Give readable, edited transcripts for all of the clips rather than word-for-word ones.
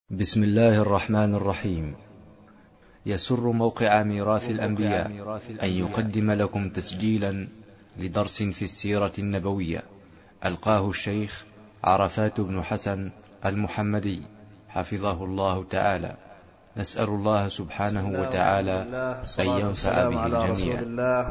بسم الله الرحمن الرحيم. يسر موقع ميراث الأنبياء أن يقدم لكم تسجيلا لدرس في السيرة النبوية ألقاه الشيخ عرفات بن حسن المحمدي حفظه الله تعالى. نسأل الله سبحانه وتعالى أن ينفع به الجميع.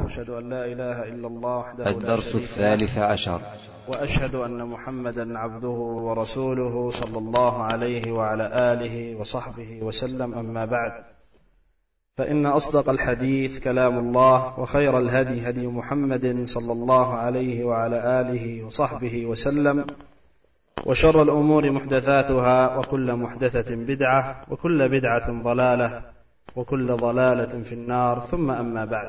الدرس 13 وأشهد أن محمدا عبده ورسوله صلى الله عليه وعلى آله وصحبه وسلم. أما بعد، فإن أصدق الحديث كلام الله، وخير الهدي هدي محمد صلى الله عليه وعلى آله وصحبه وسلم، وشر الأمور محدثاتها، وكل محدثة بدعة، وكل بدعة ضلالة، وكل ضلالة في النار. ثم أما بعد،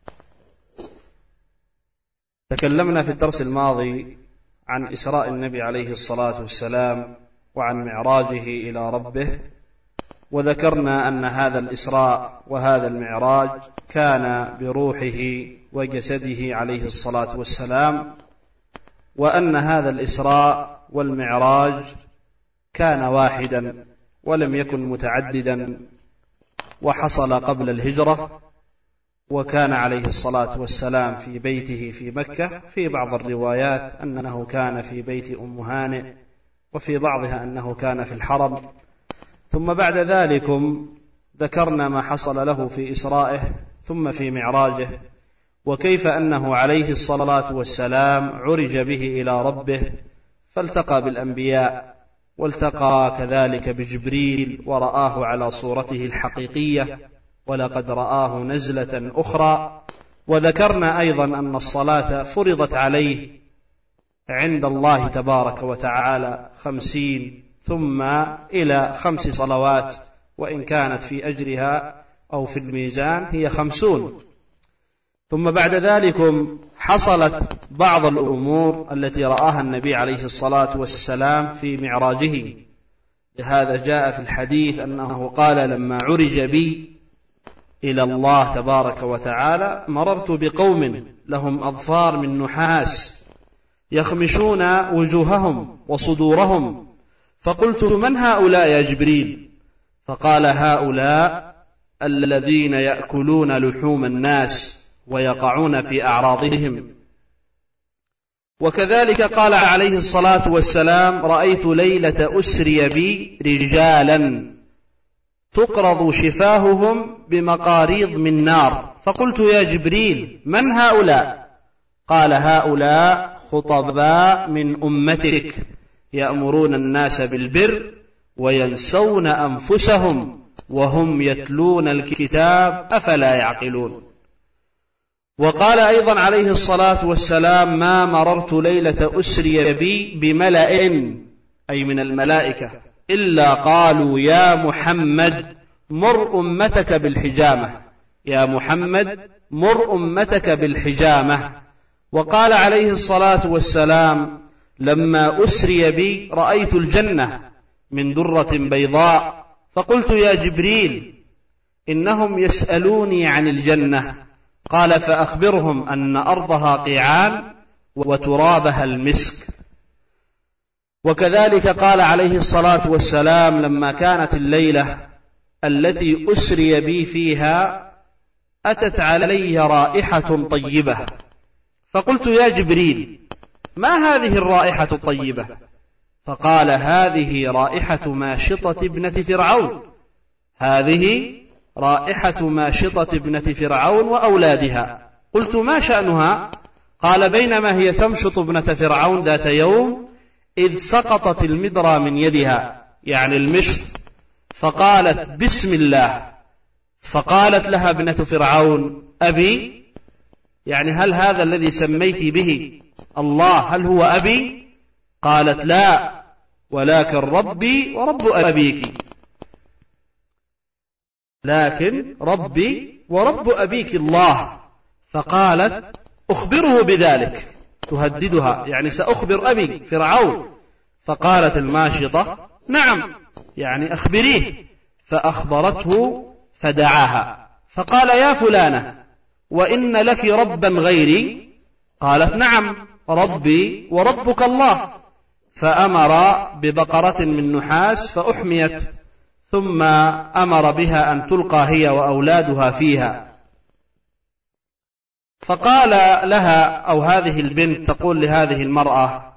تكلمنا في الدرس الماضي عن إسراء النبي عليه الصلاة والسلام وعن معراجه إلى ربه، وذكرنا أن هذا الإسراء وهذا المعراج كان بروحه وجسده عليه الصلاة والسلام، وأن هذا الإسراء والمعراج كان واحدا ولم يكن متعددا، وحصل قبل الهجرة، وكان عليه الصلاة والسلام في بيته في مكة. في بعض الروايات أنه كان في بيت أم هانئ، وفي بعضها أنه كان في الحرم. ثم بعد ذلك ذكرنا ما حصل له في إسرائه ثم في معراجه، وكيف أنه عليه الصلاة والسلام عرج به إلى ربه، فالتقى بالأنبياء، والتقى كذلك بجبريل ورآه على صورته الحقيقية، ولقد رآه نزلة أخرى. وذكرنا أيضا أن الصلاة فرضت عليه عند الله تبارك وتعالى 50 ثم إلى 5 صلوات، وإن كانت في أجرها أو في الميزان هي 50. ثم بعد ذلك حصلت بعض الأمور التي رآها النبي عليه الصلاة والسلام في معراجه. لهذا جاء في الحديث أنه قال: لما عرج بي إلى الله تبارك وتعالى مررت بقوم لهم أظفار من نحاس يخمشون وجوههم وصدورهم، فقلت: من هؤلاء يا جبريل؟ فقال: هؤلاء الذين يأكلون لحوم الناس ويقعون في أعراضهم. وكذلك قال عليه الصلاة والسلام: رأيت ليلة أسري بي رجالا تقرض شفاههم بمقاريض من نار، فقلت: يا جبريل من هؤلاء؟ قال: هؤلاء خطباء من أمتك يأمرون الناس بالبر وينسون أنفسهم وهم يتلون الكتاب أفلا يعقلون. وقال أيضا عليه الصلاة والسلام: ما مررت ليلة أسري بي بملأ أي من الملائكة إلا قالوا: يا محمد مر أمتك بالحجامة، يا محمد مر أمتك بالحجامة. وقال عليه الصلاة والسلام: لما أسري بي رأيت الجنة من درة بيضاء، فقلت: يا جبريل إنهم يسألوني عن الجنة. قال: فأخبرهم أن أرضها قيعان وترابها المسك. وكذلك قال عليه الصلاة والسلام: لما كانت الليلة التي أسري بي فيها أتت علي رائحة طيبة، فقلت: يا جبريل ما هذه الرائحة الطيبة؟ فقال: هذه رائحة ماشطة ابنة فرعون، هذه رائحة ماشطة ابنة فرعون وأولادها. قلت: ما شأنها؟ قال: بينما هي تمشط ابنة فرعون ذات يوم إذ سقطت المدرى من يدها، يعني المشط، فقالت: بسم الله. فقالت لها ابنة فرعون: أبي؟ يعني هل هذا الذي سميت به الله هل هو أبي؟ قالت: لا، ولكن ربي ورب أبيك، لكن ربي ورب أبيك الله. فقالت: أخبره بذلك، تهددها، يعني سأخبر أبي فرعون. فقالت الماشطة: نعم، يعني أخبريه. فأخبرته فدعاها فقال: يا فلانة، وإن لك ربا غيري؟ قالت: نعم، ربي وربك الله. فأمر ببقرة من نحاس فأحميت ثم أمر بها أن تلقى هي وأولادها فيها. فقال لها، أو هذه البنت تقول لهذه المرأة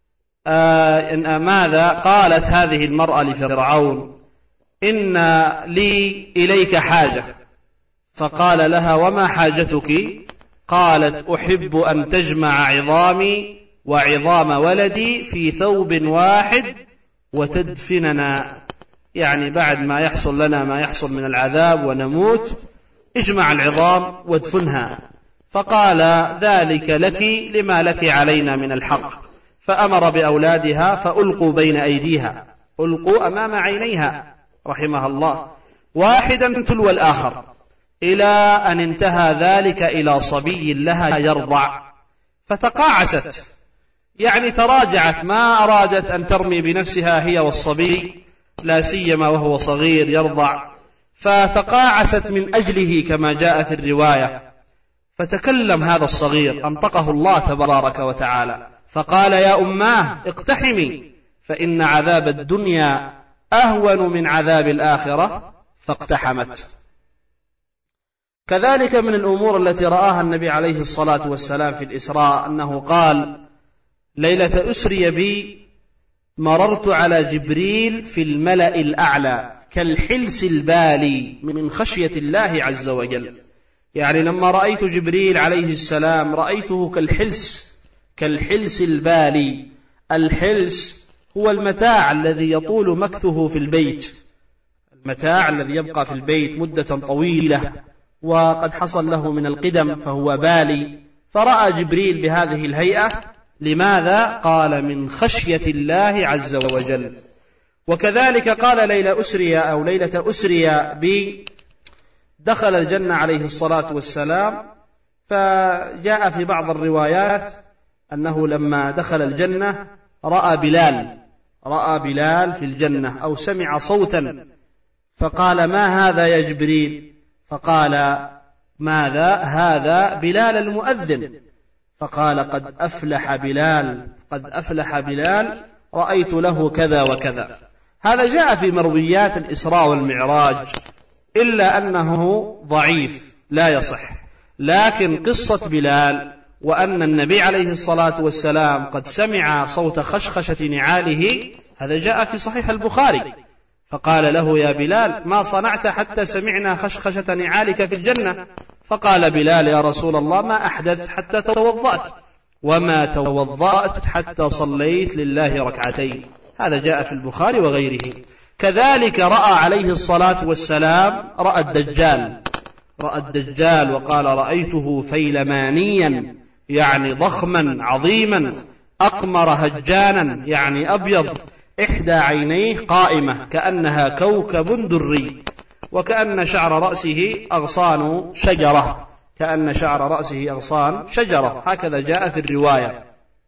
ماذا؟ قالت هذه المرأة لفرعون: إن لي إليك حاجة. فقال لها: وما حاجتك؟ قالت: أحب أن تجمع عظامي وعظام ولدي في ثوب واحد وتدفننا، يعني بعد ما يحصل لنا ما يحصل من العذاب ونموت اجمع العظام وادفنها. فقال: ذلك لك لما لك علينا من الحق. فأمر بأولادها فألقوا بين أيديها، ألقوا أمام عينيها رحمها الله، واحدا تلو الآخر، إلى أن انتهى ذلك إلى صبي لها يرضع. فتقاعست، يعني تراجعت، ما أرادت أن ترمي بنفسها هي والصبي، لا سيما وهو صغير يرضع، فتقاعست من أجله كما جاء في الرواية. فتكلم هذا الصغير، أنطقه الله تبارك وتعالى، فقال: يا أماه اقتحمي، فإن عذاب الدنيا أهون من عذاب الآخرة. فاقتحمت. كذلك من الأمور التي رآها النبي عليه الصلاة والسلام في الإسراء أنه قال: ليلة أسري بي مررت على جبريل في الملأ الأعلى كالحلس البالي من خشية الله عز وجل. يعني لما رأيت جبريل عليه السلام رأيته كالحلس البالي. الحلس هو المتاع الذي يطول مكثه في البيت، المتاع الذي يبقى في البيت مدة طويلة وقد حصل له من القدم فهو بالي. فرأى جبريل بهذه الهيئة. لماذا؟ قال: من خشية الله عز وجل. وكذلك قال: ليلة أسري بي دخل الجنة عليه الصلاة والسلام. فجاء في بعض الروايات أنه لما دخل الجنة رأى بلال في الجنة، أو سمع صوتا، فقال: ما هذا يا جبريل؟ فقال: ماذا؟ هذا بلال المؤذن. فقال: قد أفلح بلال، رأيت له كذا وكذا. هذا جاء في مرويات الإسراء والمعراج، إلا أنه ضعيف لا يصح. لكن قصة بلال وأن النبي عليه الصلاة والسلام قد سمع صوت خشخشة نعاله، هذا جاء في صحيح البخاري. فقال له: يا بلال، ما صنعت حتى سمعنا خشخشة نعالك في الجنة؟ فقال بلال: يا رسول الله، ما أحدث حتى توضأت، وما توضأت حتى صليت لله ركعتين. هذا جاء في البخاري وغيره. كذلك رأى عليه الصلاة والسلام رأى الدجال وقال: رأيته فيلمانيا، يعني ضخما عظيما، أقمر هجانا، يعني أبيض، إحدى عينيه قائمة كأنها كوكب دري، وكأن شعر رأسه أغصان شجرة، هكذا جاء في الرواية.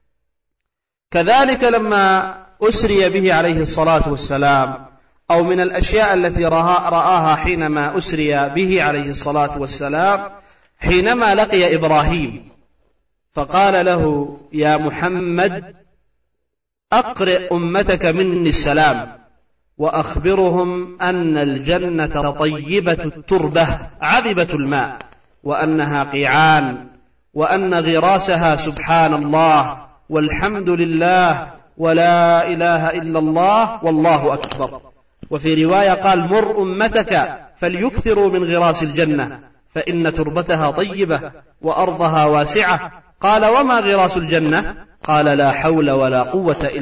كذلك لما أسري به عليه الصلاة والسلام، أو من الأشياء التي رآها حينما أسري به عليه الصلاة والسلام، حينما لقي إبراهيم فقال له: يا محمد، أقرئ أمتك مني السلام، وأخبرهم أن الجنة طيبة التربة عذبة الماء، وأنها قيعان، وأن غراسها سبحان الله والحمد لله ولا إله إلا الله والله أكبر. وفي رواية قال: مر أمتك فليكثروا من غراس الجنة، فإن تربتها طيبة وأرضها واسعة. قال: وما غراس الجنة؟ قال: لا حول ولا قوة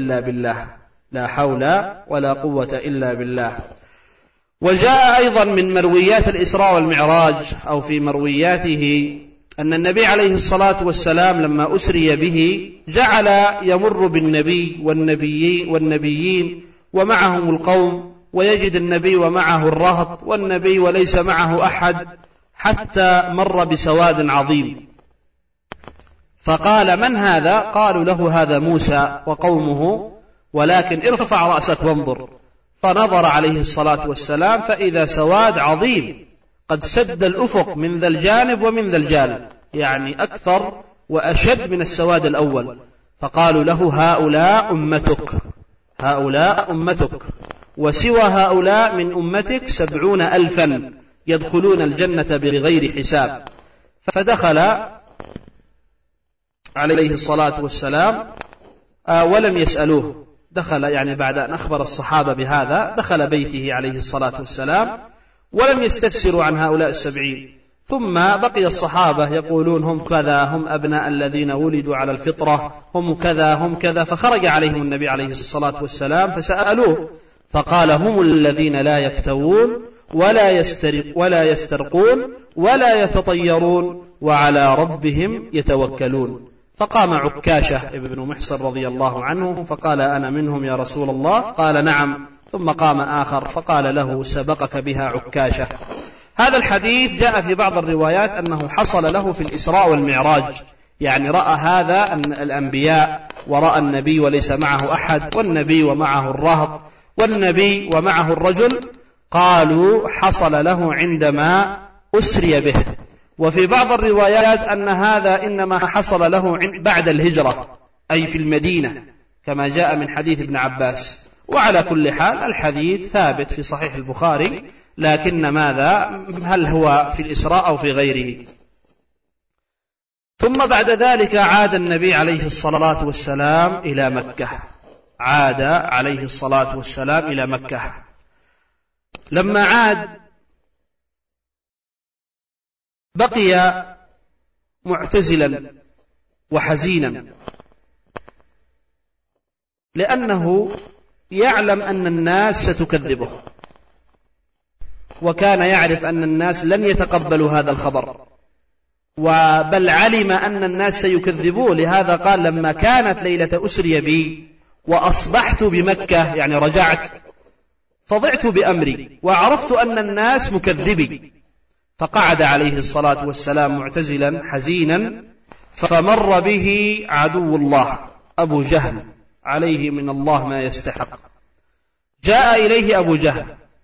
إلا بالله. وجاء أيضا من مرويات الإسراء والمعراج، أو في مروياته، أن النبي عليه الصلاة والسلام لما أسري به جعل يمر بالنبي والنبيين ومعهم القوم، ويجد النبي ومعه الرهط، والنبي وليس معه أحد، حتى مر بسواد عظيم. فقال: من هذا؟ قالوا له: هذا موسى وقومه، ولكن ارفع رأسك وانظر. فنظر عليه الصلاة والسلام فإذا سواد عظيم قد سد الأفق من ذا الجانب ومن ذا الجانب، يعني أكثر وأشد من السواد الأول. فقالوا له: هؤلاء أمتك. وسوى هؤلاء من أمتك 70,000 يدخلون الجنة بغير حساب. فدخل عليه الصلاة والسلام ولم يسألوه، دخل يعني بعد أن أخبر الصحابة بهذا دخل بيته عليه الصلاة والسلام ولم يستفسروا عن هؤلاء 70. ثم بقي الصحابة يقولون هم كذا، هم أبناء الذين ولدوا على الفطرة، هم كذا هم كذا. فخرج عليهم النبي عليه الصلاة والسلام فسألوه فقال هم الذين لا يكتوون ولا يسترقون ولا يتطيرون وعلى ربهم يتوكلون. فقام عكاشة ابن محصن رضي الله عنه فقال أنا منهم يا رسول الله؟ قال نعم. ثم قام آخر فقال له سبقك بها عكاشة. هذا الحديث جاء في بعض الروايات أنه حصل له في الإسراء والمعراج، يعني رأى هذا أن الأنبياء ورأى النبي وليس معه أحد، والنبي ومعه الرهط، والنبي ومعه الرجل. قالوا حصل له عندما أسري به. وفي بعض الروايات أن هذا إنما حصل له بعد الهجرة أي في المدينة كما جاء من حديث ابن عباس. وعلى كل حال الحديث ثابت في صحيح البخاري، لكن ماذا هل هو في الإسراء أو في غيره؟ ثم بعد ذلك عاد النبي عليه الصلاة والسلام إلى مكة، عاد عليه الصلاة والسلام إلى مكة. لما عاد بقي معتزلا وحزينا، لأنه يعلم أن الناس ستكذبه، وكان يعرف أن الناس لن يتقبلوا هذا الخبر، بل علم أن الناس سيكذبوه. لهذا قال لما كانت ليلة أسري بي وأصبحت بمكة، يعني رجعت، فضعت بأمري وعرفت أن الناس مكذبي. فقعد عليه الصلاة والسلام معتزلا حزينا، فمر به عدو الله أبو جهل عليه من الله ما يستحق. جاء إليه أبو جهل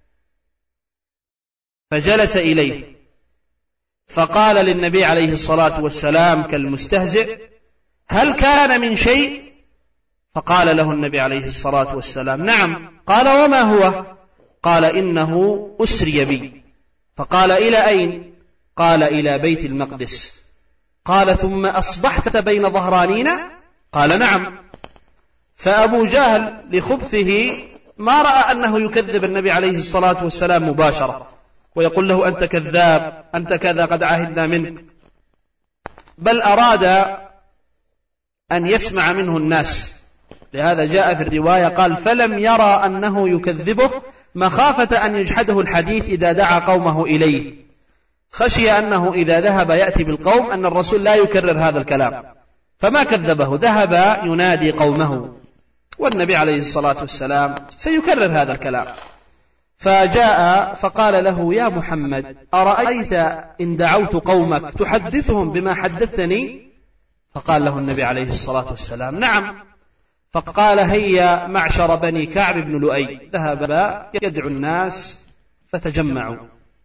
فجلس إليه فقال للنبي عليه الصلاة والسلام كالمستهزئ هل كان من شيء؟ فقال له النبي عليه الصلاة والسلام نعم. قال وما هو؟ قال إنه أسري بي. فقال إلى أين؟ قال إلى بيت المقدس. قال ثم أصبحت بين ظهرانينا؟ قال نعم. فأبو جهل لخبثه ما رأى أنه يكذب النبي عليه الصلاة والسلام مباشرة ويقول له أنت كذاب، أنت كذا، قد عهدنا منك، بل أراد أن يسمع منه الناس. لهذا جاء في الرواية قال فلم يرى أنه يكذبه مخافة أن يجحده الحديث إذا دعا قومه إليه، خشي أنه إذا ذهب يأتي بالقوم أن الرسول لا يكرر هذا الكلام، فما كذبه، ذهب ينادي قومه، والنبي عليه الصلاة والسلام سيكرر هذا الكلام. فجاء فقال له يا محمد أرأيت إن دعوت قومك تحدثهم بما حدثتني؟ فقال له النبي عليه الصلاة والسلام نعم. فقال هيا معشر بني كعب بن لؤي. ذهب يدعو الناس فتجمعوا،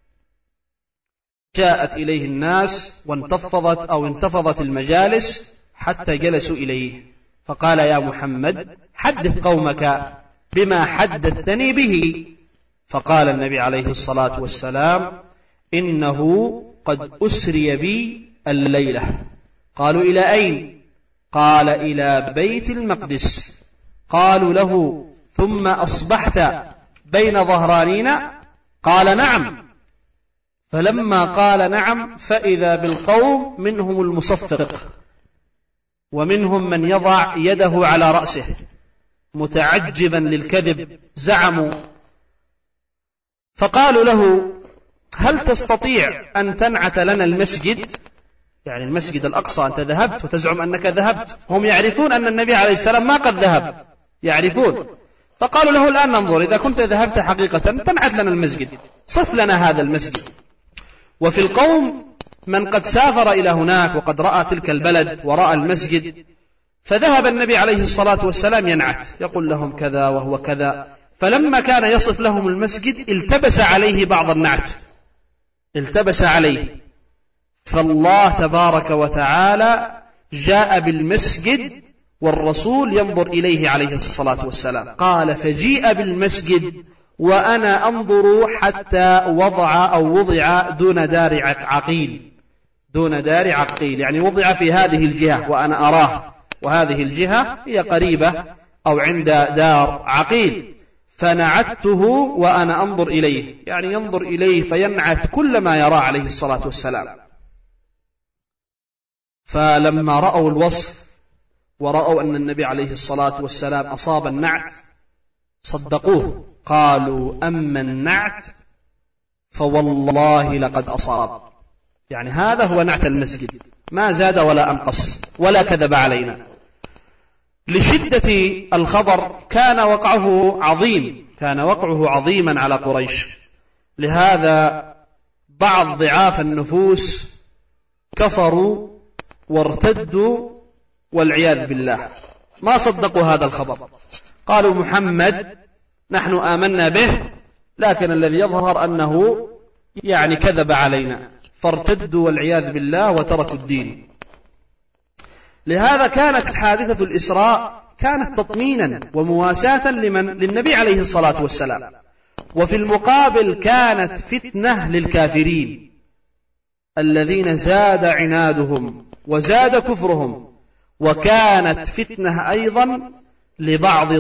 جاءت إليه الناس وانتفضت المجالس حتى جلسوا إليه. فقال يا محمد حدث قومك بما حدثتني به. فقال النبي عليه الصلاة والسلام إنه قد أسري بي الليلة. قالوا إلى أين؟ قال إلى بيت المقدس. قالوا له ثم أصبحت بين ظهرانينا؟ قال نعم. فلما قال نعم فإذا بالقوم منهم المصفق ومنهم من يضع يده على رأسه متعجبا للكذب، زعموا. فقالوا له هل تستطيع أن تنعت لنا المسجد، يعني المسجد الأقصى، أنت ذهبت وتزعم أنك ذهبت، هم يعرفون أن النبي عليه السلام ما قد ذهب، يعرفون. فقالوا له الآن ننظر إذا كنت ذهبت حقيقة تنعت لنا المسجد، صف لنا هذا المسجد. وفي القوم من قد سافر إلى هناك وقد رأى تلك البلد ورأى المسجد، فذهب النبي عليه الصلاة والسلام ينعت، يقول لهم كذا وهو كذا. فلما كان يصف لهم المسجد التبس عليه بعض النعت، التبس عليه. فالله تبارك وتعالى جاء بالمسجد والرسول ينظر إليه عليه الصلاة والسلام. قال فجيء بالمسجد وأنا أنظر حتى وضع دون دار عقيل، دون دار عقيل، يعني وضع في هذه الجهة وأنا أراه، وهذه الجهة هي قريبة أو عند دار عقيل، فنعته وأنا أنظر إليه، يعني ينظر إليه فينعت كل ما يرى عليه الصلاة والسلام. فلما رأوا الوصف ورأوا أن النبي عليه الصلاة والسلام أصاب النعت صدقوه، قالوا أما النعت فوالله لقد أصاب، يعني هذا هو نعت المسجد، ما زاد ولا أنقص ولا كذب علينا. لشدة الخبر كان وقعه عظيما على قريش، لهذا بعض ضعاف النفوس كفروا وارتدوا والعياذ بالله، ما صدقوا هذا الخبر، قالوا محمد نحن آمنا به، لكن الذي يظهر أنه يعني كذب علينا، فارتدوا والعياذ بالله وتركوا الدين. لهذا كانت حادثة الإسراء كانت تطمينا ومواساة للنبي عليه الصلاة والسلام، وفي المقابل كانت فتنة للكافرين الذين زاد عنادهم وزاد كفرهم، وكانت فتنة أيضا لبعض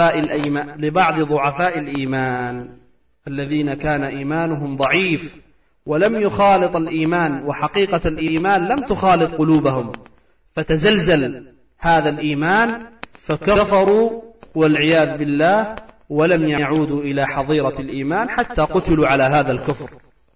ضعفاء الإيمان الذين كان إيمانهم ضعيف ولم يخالط الإيمان، وحقيقة الإيمان لم تخالط قلوبهم، فتزلزل هذا الإيمان فكفروا والعياذ بالله، ولم يعودوا إلى حظيرة الإيمان حتى قتلوا على هذا الكفر.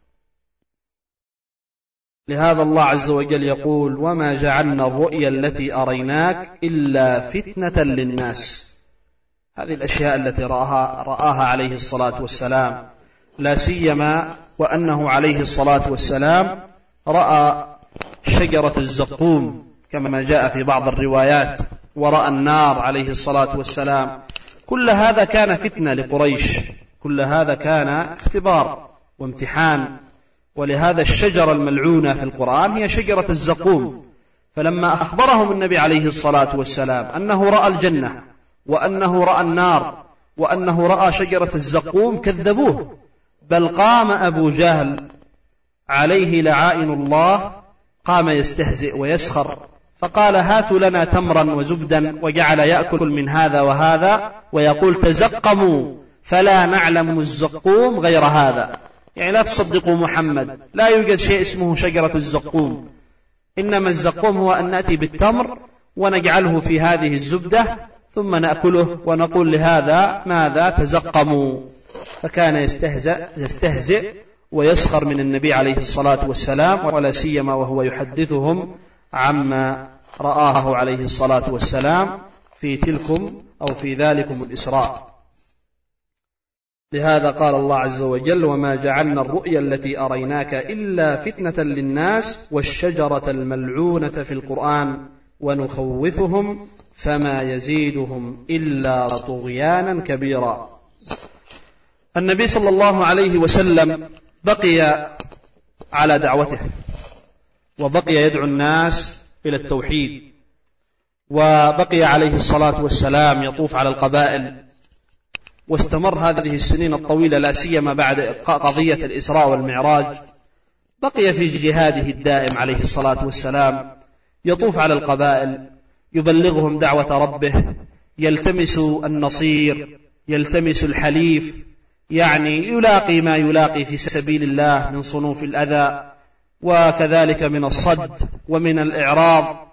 لهذا الله عز وجل يقول وما جعلنا الرؤيا التي أريناك إلا فتنة للناس. هذه الأشياء التي رآها عليه الصلاة والسلام، لا سيما وأنه عليه الصلاة والسلام رأى شجرة الزقوم كما جاء في بعض الروايات، ورأى النار عليه الصلاة والسلام، كل هذا كان فتنة لقريش، كل هذا كان اختبار وامتحان. ولهذا الشجرة الملعونة في القرآن هي شجرة الزقوم، فلما أخبرهم النبي عليه الصلاة والسلام أنه رأى الجنة وأنه رأى النار وأنه رأى شجرة الزقوم كذبوه، بل قام أبو جهل عليه لعائن الله قام يستهزئ ويسخر، فقال هاتوا لنا تمرا وزبدا، وجعل يأكل من هذا وهذا ويقول تزقموا فلا نعلم الزقوم غير هذا، يعني لا تصدقوا محمد، لا يوجد شيء اسمه شجرة الزقوم، إنما الزقوم هو أن نأتي بالتمر ونجعله في هذه الزبدة ثم نأكله ونقول لهذا ماذا تزقموا. فكان يستهزئ ويسخر من النبي عليه الصلاة والسلام، ولا سيما وهو يحدثهم عما رآه عليه الصلاة والسلام في تلكم أو في ذلكم الإسراء. لهذا قال الله عز وجل وما جعلنا الرؤيا التي أريناك إلا فتنة للناس والشجرة الملعونة في القرآن ونخوفهم فما يزيدهم إلا طغيانا كبيرا. النبي صلى الله عليه وسلم بقي على دعوته، وبقي يدعو الناس إلى التوحيد، وبقي عليه الصلاة والسلام يطوف على القبائل، واستمر هذه السنين الطويلة لا سيما بعد قضية الإسراء والمعراج، بقي في جهاده الدائم عليه الصلاة والسلام، يطوف على القبائل يبلغهم دعوة ربه، يلتمس النصير، يلتمس الحليف، يعني يلاقي ما يلاقي في سبيل الله من صنوف الأذى، وكذلك من الصد ومن الإعراض.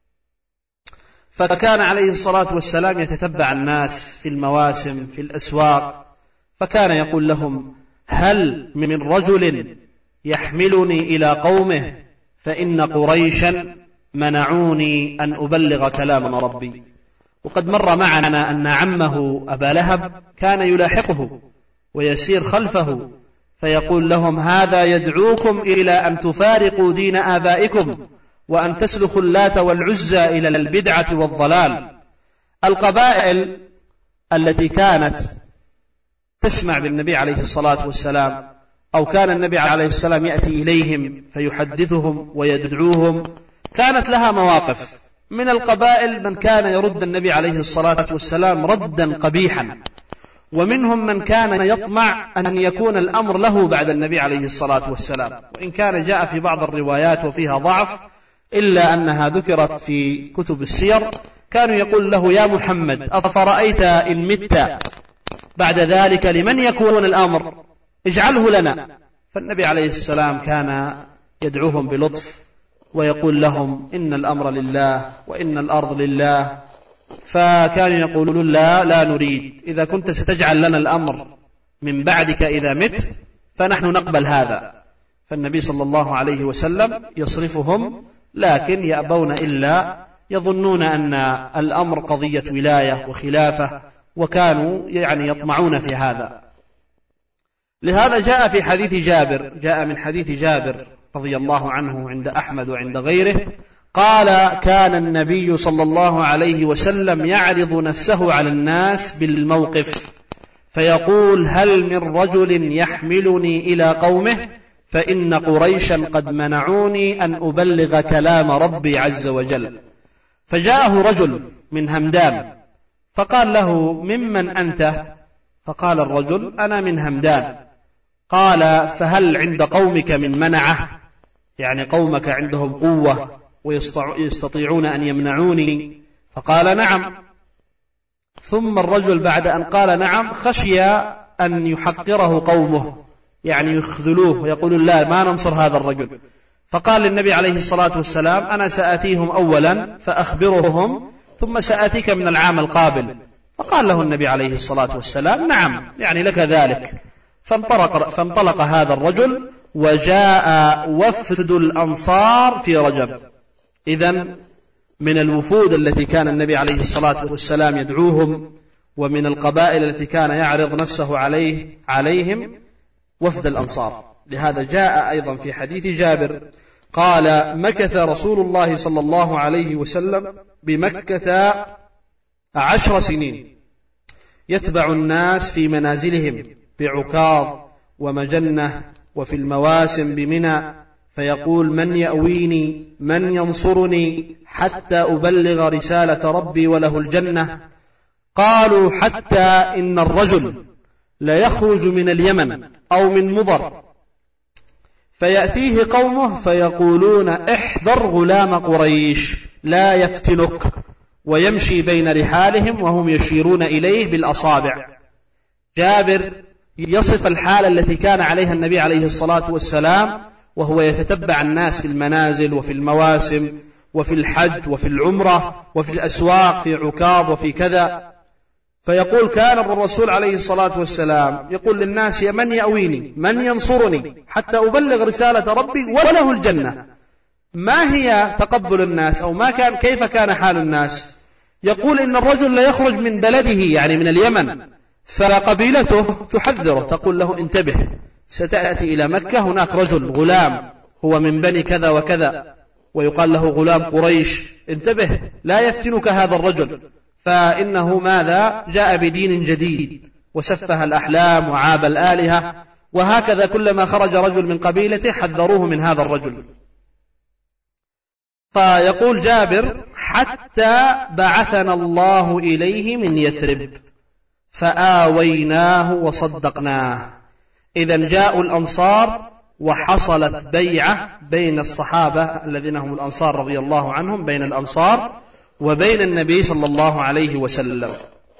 فكان عليه الصلاة والسلام يتتبع الناس في المواسم في الأسواق، فكان يقول لهم هل من رجل يحملني إلى قومه فإن قريشا منعوني أن أبلغ كلام ربي. وقد مر معنا أن عمه أبا لهب كان يلاحقه ويسير خلفه فيقول لهم هذا يدعوكم إلى أن تفارقوا دين آبائكم وأن تسلخوا اللات والعزى إلى البدعة والضلال. القبائل التي كانت تسمع بالنبي عليه الصلاة والسلام، أو كان النبي عليه السلام يأتي إليهم فيحدثهم ويدعوهم، كانت لها مواقف. من القبائل من كان يرد النبي عليه الصلاة والسلام ردا قبيحا، ومنهم من كان يطمع أن يكون الأمر له بعد النبي عليه الصلاة والسلام، وإن كان جاء في بعض الروايات وفيها ضعف إلا أنها ذكرت في كتب السير. كانوا يقول له: يا محمد، أفرأيت إن مت بعد ذلك لمن يكون الأمر؟ اجعله لنا. فالنبي عليه السلام كان يدعوهم بلطف ويقول لهم: إن الأمر لله وإن الأرض لله. فكانوا يقولون: لا نريد، إذا كنت ستجعل لنا الأمر من بعدك إذا مت فنحن نقبل هذا. فالنبي صلى الله عليه وسلم يصرفهم، لكن يأبون إلا يظنون أن الأمر قضية ولاية وخلافة، وكانوا يطمعون في هذا. لهذا جاء من حديث جابر رضي الله عنه عند أحمد وعند غيره قال: كان النبي صلى الله عليه وسلم يعرض نفسه على الناس بالموقف فيقول: هل من رجل يحملني إلى قومه؟ فإن قريشا قد منعوني أن أبلغ كلام ربي عز وجل. فجاءه رجل من همدان فقال له: ممن أنت؟ فقال الرجل: أنا من همدان. قال: فهل عند قومك من منعه؟ يعني قومك عندهم قوة ويستطيعون أن يمنعوني؟ فقال: نعم. ثم الرجل بعد أن قال نعم خشي أن يحقره قومه، يعني يخذلوه ويقولون: لا، ما ننصر هذا الرجل. فقال للنبي عليه الصلاة والسلام: أنا سآتيهم أولا فأخبرهم، ثم سآتيك من العام القابل. فقال له النبي عليه الصلاة والسلام: نعم، يعني لك ذلك. فانطلق هذا الرجل وجاء وفد الأنصار في رجب. إذن من الوفود التي كان النبي عليه الصلاة والسلام يدعوهم، ومن القبائل التي كان يعرض نفسه عليهم وفد الأنصار. لهذا جاء أيضا في حديث جابر قال: مكث رسول الله صلى الله عليه وسلم بمكة 10 سنين يتبع الناس في منازلهم بعكاظ ومجنة وفي المواسم بمنى، فيقول: من يأويني؟ من ينصرني حتى أبلغ رسالة ربي وله الجنة؟ قالوا: حتى إن الرجل ليخرج من اليمن أو من مضر فيأتيه قومه فيقولون: احذر غلام قريش لا يفتنك، ويمشي بين رحالهم وهم يشيرون إليه بالأصابع. جابر يصف الحالة التي كان عليها النبي عليه الصلاة والسلام وهو يتتبع الناس في المنازل وفي المواسم وفي الحج وفي العمرة وفي الأسواق في عكاظ وفي كذا. فيقول: كان الرسول عليه الصلاة والسلام يقول للناس: من يأويني؟ من ينصرني حتى أبلغ رسالة ربي وله الجنة؟ ما هي تقبل الناس أو كيف كان حال الناس؟ يقول: إن الرجل لا يخرج من بلده، يعني من اليمن، فقبيلته تحذره تقول له: انتبه، ستأتي إلى مكة، هناك رجل غلام هو من بني كذا وكذا ويقال له غلام قريش، انتبه لا يفتنك هذا الرجل، فإنه ماذا؟ جاء بدين جديد وسفه الأحلام وعاب الآلهة. وهكذا كلما خرج رجل من قبيلته حذروه من هذا الرجل. فيقول جابر: حتى بعثنا الله إليه من يثرب فآويناه وصدقناه. إذن جاءوا الأنصار وحصلت بيعة بين الصحابة الذين هم الأنصار رضي الله عنهم، بين الأنصار وبين النبي صلى الله عليه وسلم.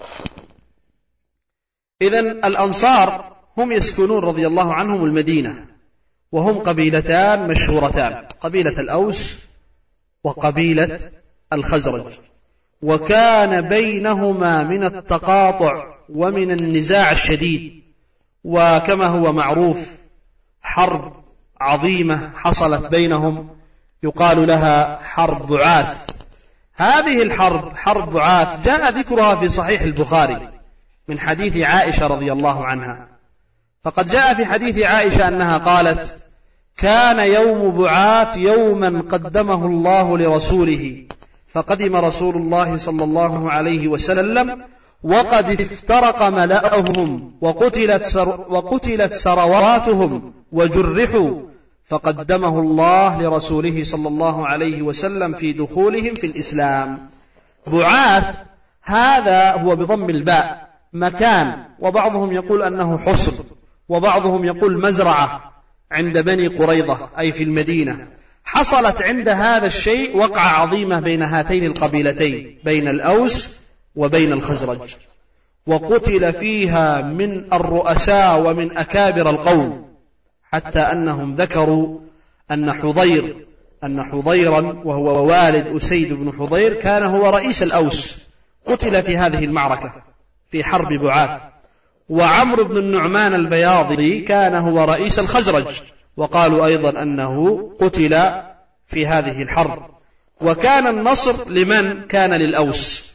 إذن الأنصار هم يسكنون رضي الله عنهم المدينة، وهم قبيلتان مشهورتان، قبيلة الأوس وقبيلة الخزرج، وكان بينهما من التقاطع ومن النزاع الشديد، وكما هو معروف حرب عظيمة حصلت بينهم يقال لها حرب بعاث. هذه الحرب حرب بعاث جاء ذكرها في صحيح البخاري من حديث عائشة رضي الله عنها. فقد جاء في حديث عائشة أنها قالت: كان يوم بعاث يوما قدمه الله لرسوله، فقدم رسول الله صلى الله عليه وسلم وقد افترق ملأهم وقتلت سرواتهم وجرحوا، فقدمه الله لرسوله صلى الله عليه وسلم في دخولهم في الإسلام. بعاث هذا هو بضم الباء، مكان، وبعضهم يقول أنه حصن، وبعضهم يقول مزرعة عند بني قريظة أي في المدينة. حصلت عند هذا الشيء وقعة عظيمة بين هاتين القبيلتين، بين الأوس وبين الخزرج، وقتل فيها من الرؤساء ومن أكابر القوم، حتى أنهم ذكروا أن حضيرا وهو والد أسيد بن حضير كان هو رئيس الأوس، قتل في هذه المعركة في حرب بعاث. وعمرو بن النعمان البياضي كان هو رئيس الخزرج، وقالوا أيضا أنه قتل في هذه الحرب. وكان النصر لمن؟ كان للأوس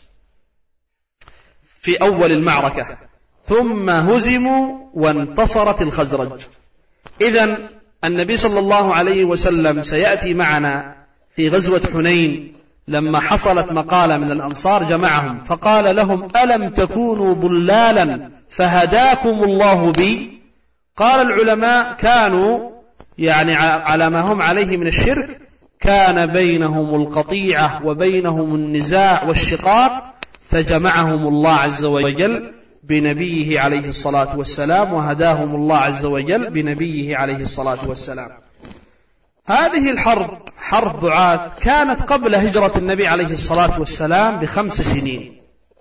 في أول المعركة، ثم هزموا وانتصرت الخزرج. إذن النبي صلى الله عليه وسلم سيأتي معنا في غزوة حنين لما حصلت مقالة من الأنصار جمعهم فقال لهم: ألم تكونوا ضلالا فهداكم الله بي؟ قال العلماء: كانوا يعني على ما هم عليه من الشرك، كان بينهم القطيعة وبينهم النزاع والشقاق، فجمعهم الله عز وجل بنبيه عليه الصلاة والسلام، وهداهم الله عز وجل بنبيه عليه الصلاة والسلام. هذه الحرب، حرب بعاث، كانت قبل هجرة النبي عليه الصلاة والسلام ب5 سنين.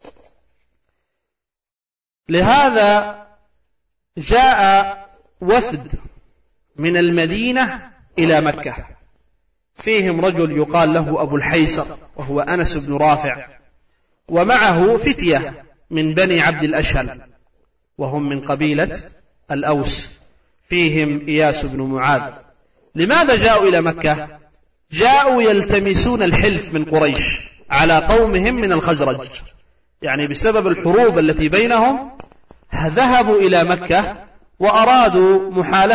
لهذا جاء وفد من المدينة إلى مكة، فيهم رجل يقال له أبو الحيسر وهو أنس بن رافع، ومعه فتية من بني عبد الأشهل وهم من قبيلة الأوس، فيهم إياس بن معاذ. لماذا جاءوا إلى مكة؟ جاءوا يلتمسون الحلف من قريش على قومهم من الخزرج، يعني بسبب الحروب التي بينهم ذهبوا إلى مكة وأرادوا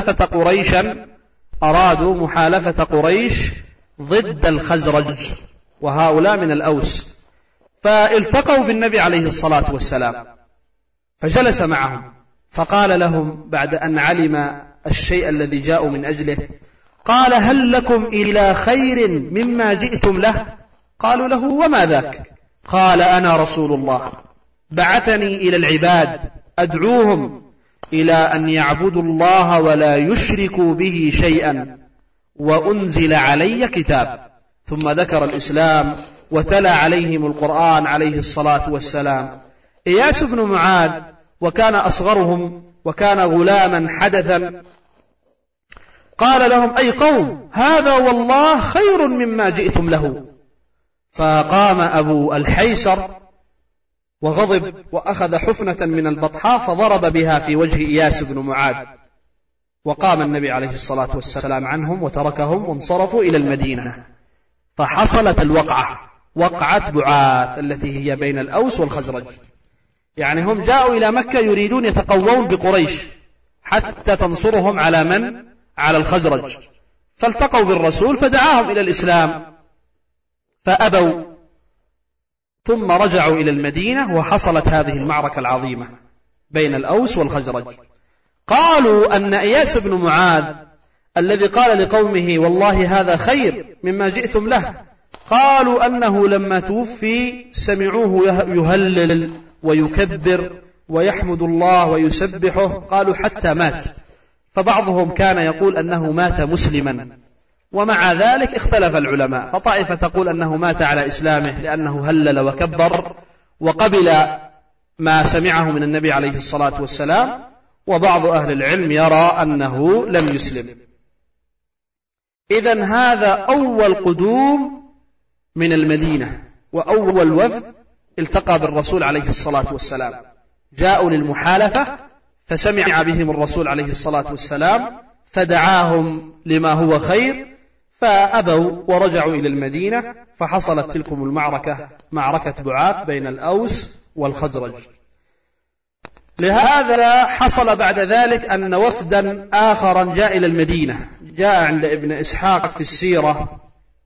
محالفة قريش ضد الخزرج، وهؤلاء من الأوس. فالتقوا بالنبي عليه الصلاة والسلام، فجلس معهم فقال لهم بعد أن علم الشيء الذي جاءوا من أجله، قال: هل لكم إلى خير مما جئتم له؟ قالوا له: وما ذاك؟ قال: أنا رسول الله بعثني إلى العباد أدعوهم إلى أن يعبدوا الله ولا يشركوا به شيئا، وأنزل علي كتاب. ثم ذكر الإسلام وتلا عليهم القرآن عليه الصلاة والسلام. إياس بن معاذ وكان أصغرهم وكان غلاما حدثا، قال لهم: أي قوم، هذا والله خير مما جئتم له. فقام أبو الحيسر وغضب وأخذ حفنة من البطحاء فضرب بها في وجه إياس بن معاذ، وقام النبي عليه الصلاة والسلام عنهم وتركهم وانصرفوا إلى المدينة. فحصلت الوقعة، وقعة بعاث التي هي بين الأوس والخزرج. يعني هم جاءوا إلى مكة يريدون يتقوون بقريش حتى تنصرهم على من؟ على الخزرج. فالتقوا بالرسول فدعاهم إلى الإسلام فأبوا، ثم رجعوا إلى المدينة وحصلت هذه المعركة العظيمة بين الأوس والخزرج. قالوا أن إياس بن معاذ الذي قال لقومه: والله هذا خير مما جئتم له، قالوا أنه لما توفي سمعوه يهلل ويكبر ويحمد الله ويسبحه، قالوا حتى مات. فبعضهم كان يقول أنه مات مسلما، ومع ذلك اختلف العلماء، فطائفة تقول أنه مات على إسلامه لأنه هلل وكبر وقبل ما سمعه من النبي عليه الصلاة والسلام، وبعض أهل العلم يرى أنه لم يسلم. إذن هذا أول قدوم من المدينة وأول وفد التقى بالرسول عليه الصلاة والسلام، جاءوا للمحالفة فسمع بهم الرسول عليه الصلاة والسلام فدعاهم لما هو خير، فأبوا ورجعوا إلى المدينة، فحصلت تلكم المعركة، معركة بعاث بين الأوس والخزرج. لهذا حصل بعد ذلك أن وفدا آخرا جاء إلى المدينة، جاء عند ابن إسحاق في السيرة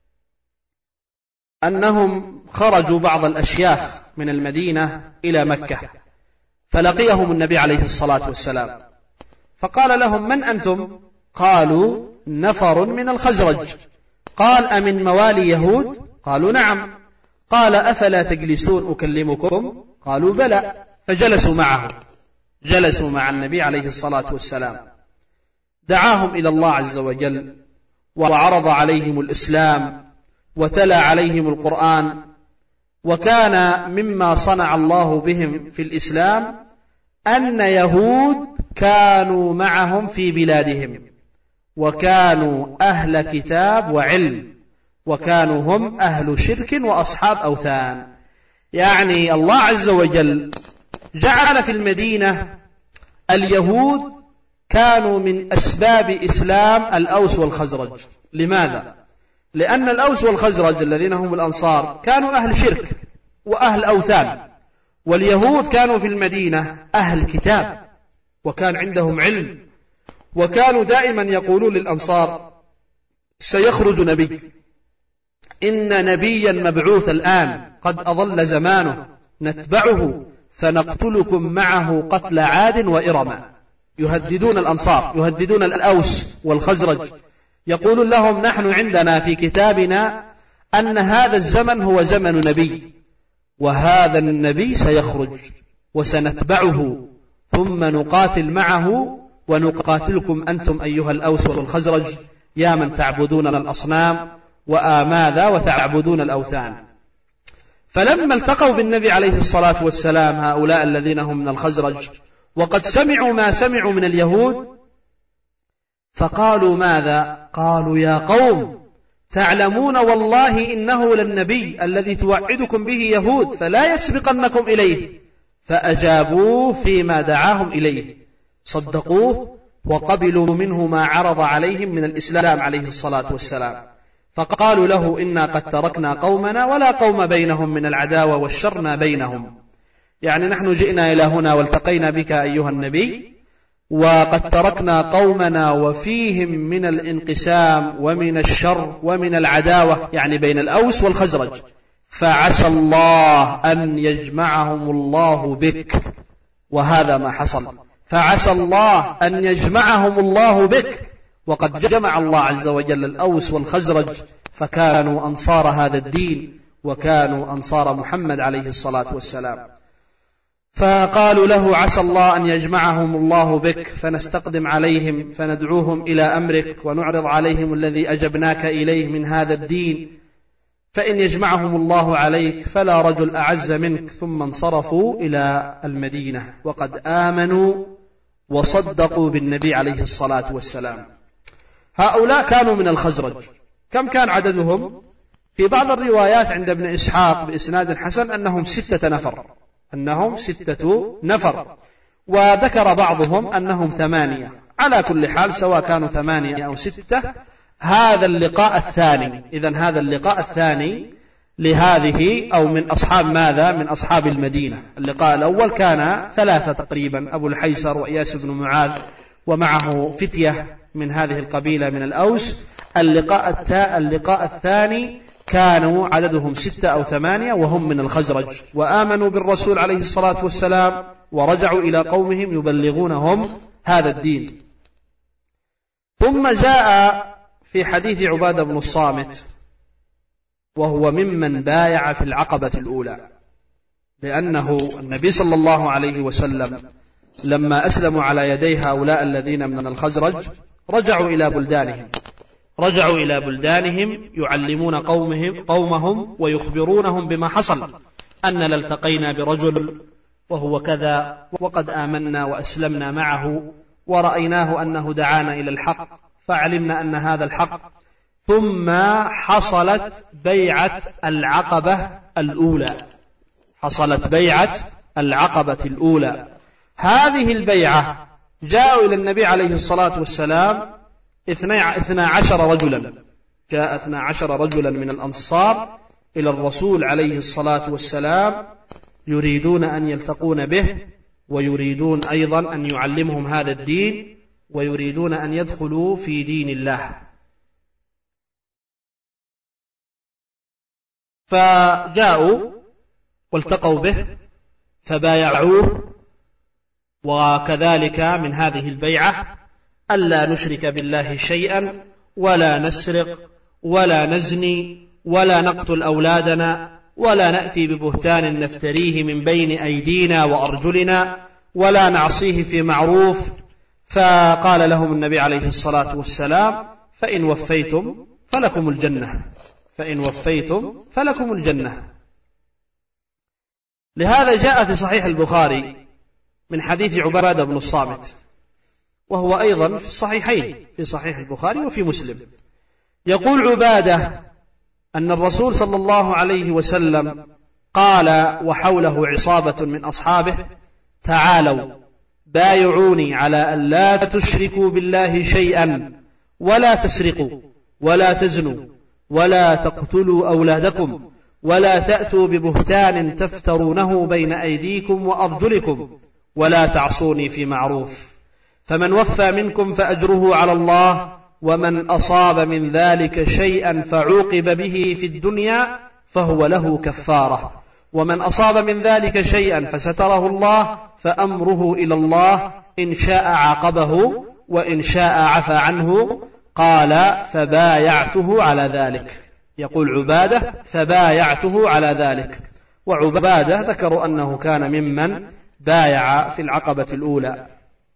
أنهم خرجوا بعض الأشياخ من المدينة إلى مكة، فلقيهم النبي عليه الصلاة والسلام فقال لهم: من أنتم؟ قالوا: نفر من الخزرج. قال: أمن موالي يهود؟ قالوا: نعم. قال: أفلا تجلسون أكلمكم؟ قالوا: بلى. فجلسوا معه، جلسوا مع النبي عليه الصلاة والسلام، دعاهم إلى الله عز وجل وعرض عليهم الإسلام وتلا عليهم القرآن. وكان مما صنع الله بهم في الإسلام أن يهود كانوا معهم في بلادهم، وكانوا أهل كتاب وعلم، وكانوا هم أهل شرك وأصحاب أوثان. يعني الله عز وجل جعل في المدينة اليهود كانوا من أسباب إسلام الأوس والخزرج. لماذا؟ لأن الأوس والخزرج الذين هم الأنصار كانوا أهل شرك وأهل أوثان، واليهود كانوا في المدينة أهل كتاب وكان عندهم علم، وكانوا دائما يقولون للأنصار: سيخرج نبي، إن نبيا مبعوث الآن قد أضل زمانه، نتبعه فنقتلكم معه قتل عاد وإرم. يهددون الأنصار، يهددون الأوس والخزرج، يقولون لهم: نحن عندنا في كتابنا أن هذا الزمن هو زمن نبي، وهذا النبي سيخرج وسنتبعه ثم نقاتل معه ونقاتلكم أنتم أيها الأوس والخزرج يا من تعبدون الأصنام وماذا وتعبدون الأوثان. فلما التقوا بالنبي عليه الصلاة والسلام هؤلاء الذين هم من الخزرج وقد سمعوا ما سمعوا من اليهود، فقالوا ماذا؟ قالوا: يا قوم، تعلمون والله إنه للنبي الذي توعدكم به يهود، فلا يسبقنكم إليه. فأجابوه فيما دعاهم إليه، صدقوه وقبلوا منه ما عرض عليهم من الإسلام عليه الصلاة والسلام. فقالوا له: إنا قد تركنا قومنا ولا قوم بينهم من العداوة والشر ما بينهم. يعني نحن جئنا إلى هنا والتقينا بك أيها النبي، وقد تركنا قومنا وفيهم من الانقسام ومن الشر ومن العداوة، يعني بين الأوس والخزرج، فعسى الله أن يجمعهم الله بك. وهذا ما حصل، فعسى الله أن يجمعهم الله بك. وقد جمع الله عز وجل الأوس والخزرج، فكانوا أنصار هذا الدين وكانوا أنصار محمد عليه الصلاة والسلام. فقالوا له: عسى الله أن يجمعهم الله بك، فنستقدم عليهم فندعوهم إلى أمرك ونعرض عليهم الذي أجبناك إليه من هذا الدين، فإن يجمعهم الله عليك فلا رجل أعز منك. ثم انصرفوا إلى المدينة وقد آمنوا وصدقوا بالنبي عليه الصلاة والسلام. هؤلاء كانوا من الخزرج. كم كان عددهم؟ في بعض الروايات عند ابن إسحاق بإسناد حسن أنهم 6 نفر، أنهم 6 نفر، وذكر بعضهم أنهم 8. على كل حال سواء كانوا 8 أو 6، هذا اللقاء الثاني. إذن هذا اللقاء الثاني لهذه أو من أصحاب ماذا؟ من أصحاب المدينة. اللقاء الأول كان 3 تقريبا، أبو الحيسر وإياس بن معاذ ومعه فتية من هذه القبيلة من الأوس. اللقاء الثاني كانوا عددهم 6 أو 8 وهم من الخزرج، وآمنوا بالرسول عليه الصلاة والسلام ورجعوا إلى قومهم يبلغونهم هذا الدين. ثم جاء في حديث عبادة بن الصامت، وهو ممن بايع في العقبة الأولى، لأنه النبي صلى الله عليه وسلم لما أسلموا على يدي هؤلاء الذين من الخزرج رجعوا إلى بلدانهم يعلمون قومهم ويخبرونهم بما حصل، أننا التقينا برجل وهو كذا وقد آمنا وأسلمنا معه ورأيناه أنه دعانا إلى الحق فعلمنا أن هذا الحق. ثم حصلت بيعة العقبة الأولى. هذه البيعة جاءوا إلى النبي عليه الصلاة والسلام 12 رجلا، جاء 12 رجلا من الأنصار إلى الرسول عليه الصلاة والسلام يريدون أن يلتقون به، ويريدون أيضا أن يعلمهم هذا الدين، ويريدون أن يدخلوا في دين الله. فجاءوا والتقوا به فبايعوه، وكذلك من هذه البيعة ألا نشرك بالله شيئا ولا نسرق ولا نزني ولا نقتل أولادنا ولا نأتي ببهتان نفتريه من بين أيدينا وأرجلنا ولا نعصيه في معروف. فقال لهم النبي عليه الصلاة والسلام: فإن وفيتم فلكم الجنة، فإن وفيتم فلكم الجنة. لهذا جاء في صحيح البخاري من حديث عبادة بن الصامت، وهو أيضا في الصحيحين، في صحيح البخاري وفي مسلم، يقول عبادة أن الرسول صلى الله عليه وسلم قال وحوله عصابة من أصحابه: تعالوا بايعوني على أن لا تشركوا بالله شيئا ولا تسرقوا ولا تزنوا ولا تقتلوا أولادكم ولا تأتوا ببهتان تفترونه بين أيديكم وأرجلكم ولا تعصوني في معروف، فمن وفى منكم فأجره على الله، ومن أصاب من ذلك شيئا فعوقب به في الدنيا فهو له كفارة، ومن أصاب من ذلك شيئا فستره الله فأمره إلى الله، إن شاء عاقبه وإن شاء عفى عنه. قال: فبايعته على ذلك. يقول عبادة: فبايعته على ذلك. وعبادة ذكروا أنه كان ممن بايع في العقبة الأولى.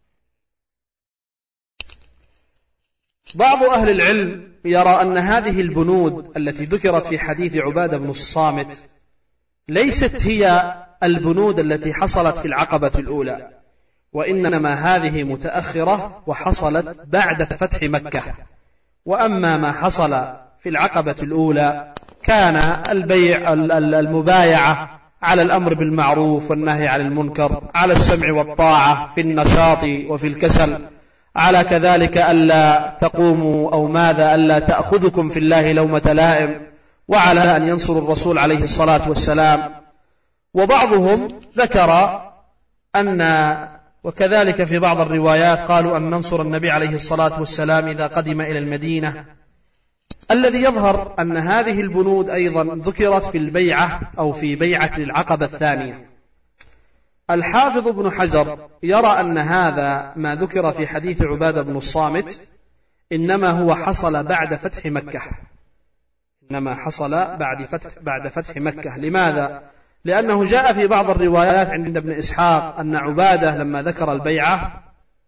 بعض أهل العلم يرى أن هذه البنود التي ذكرت في حديث عبادة بن الصامت ليست هي البنود التي حصلت في العقبة الأولى، وإنما هذه متأخرة وحصلت بعد فتح مكة. وأما ما حصل في العقبة الأولى كان البيع المبايعة على الأمر بالمعروف والنهي عن المنكر، على السمع والطاعة في النشاط وفي الكسل، على كذلك ألا تقوموا أو ماذا ألا تأخذكم في الله لومة لائم، وعلى أن ينصر الرسول عليه الصلاة والسلام. وبعضهم ذكر أن وكذلك في بعض الروايات قالوا أن ننصر النبي عليه الصلاة والسلام إذا قدم إلى المدينة. الذي يظهر أن هذه البنود أيضا ذكرت في البيعة أو في بيعة العقبة الثانية. الحافظ ابن حجر يرى أن هذا ما ذكر في حديث عبادة بن الصامت إنما هو حصل بعد فتح مكة، إنما حصل بعد فتح مكة. لماذا؟ لأنه جاء في بعض الروايات عند ابن إسحاق أن عبادة لما ذكر البيعة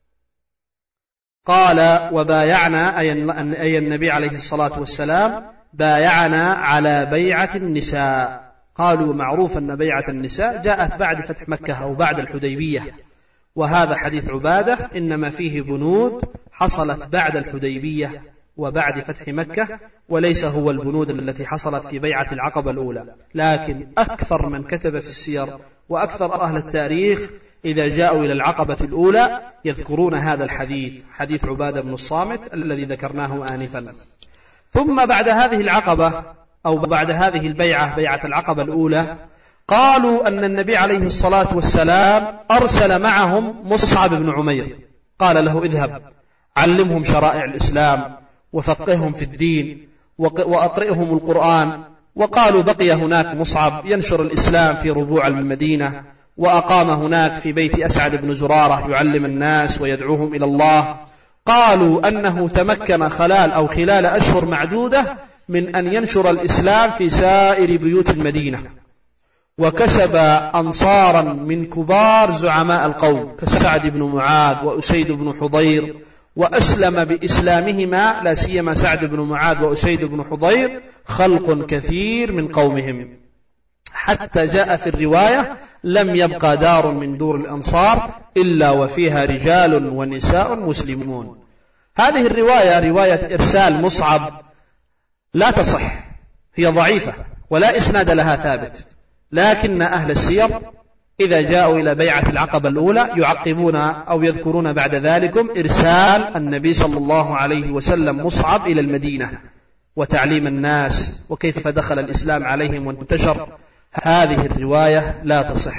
قال: وبايعنا أي النبي عليه الصلاة والسلام بايعنا على بيعة النساء. قالوا معروف أن بيعة النساء جاءت بعد فتح مكة أو بعد الحديبية، وهذا حديث عبادة إنما فيه بنود حصلت بعد الحديبية وبعد فتح مكة، وليس هو البنود التي حصلت في بيعة العقبة الأولى. لكن أكثر من كتب في السير وأكثر أهل التاريخ إذا جاءوا إلى العقبة الأولى يذكرون هذا الحديث، حديث عبادة بن الصامت الذي ذكرناه آنفا. ثم بعد هذه العقبة أو بعد هذه البيعة، بيعة العقبة الأولى، قالوا أن النبي عليه الصلاة والسلام أرسل معهم مصعب بن عمير، قال له: اذهب علمهم شرائع الإسلام وفقههم في الدين وأقرئهم القرآن. وقالوا بقي هناك مصعب ينشر الإسلام في ربوع المدينة، وأقام هناك في بيت أسعد بن زرارة يعلم الناس ويدعوهم إلى الله. قالوا أنه تمكن خلال أشهر معدودة من أن ينشر الإسلام في سائر بيوت المدينة، وكسب أنصارا من كبار زعماء القوم كسعد بن معاذ وأسيد بن حضير، وأسلم بإسلامهما لا سيما سعد بن معاذ وأسيد بن حضير خلق كثير من قومهم، حتى جاء في الرواية: لم يبقى دار من دور الأنصار إلا وفيها رجال ونساء مسلمون. هذه الرواية رواية إرسال مصعب لا تصح، هي ضعيفة ولا إسناد لها ثابت، لكن أهل السير إذا جاءوا إلى بيعة العقبة الأولى يعقبون أو يذكرون بعد ذلك إرسال النبي صلى الله عليه وسلم مصعب إلى المدينة وتعليم الناس وكيف دخل الإسلام عليهم وانتشر. هذه الرواية لا تصح.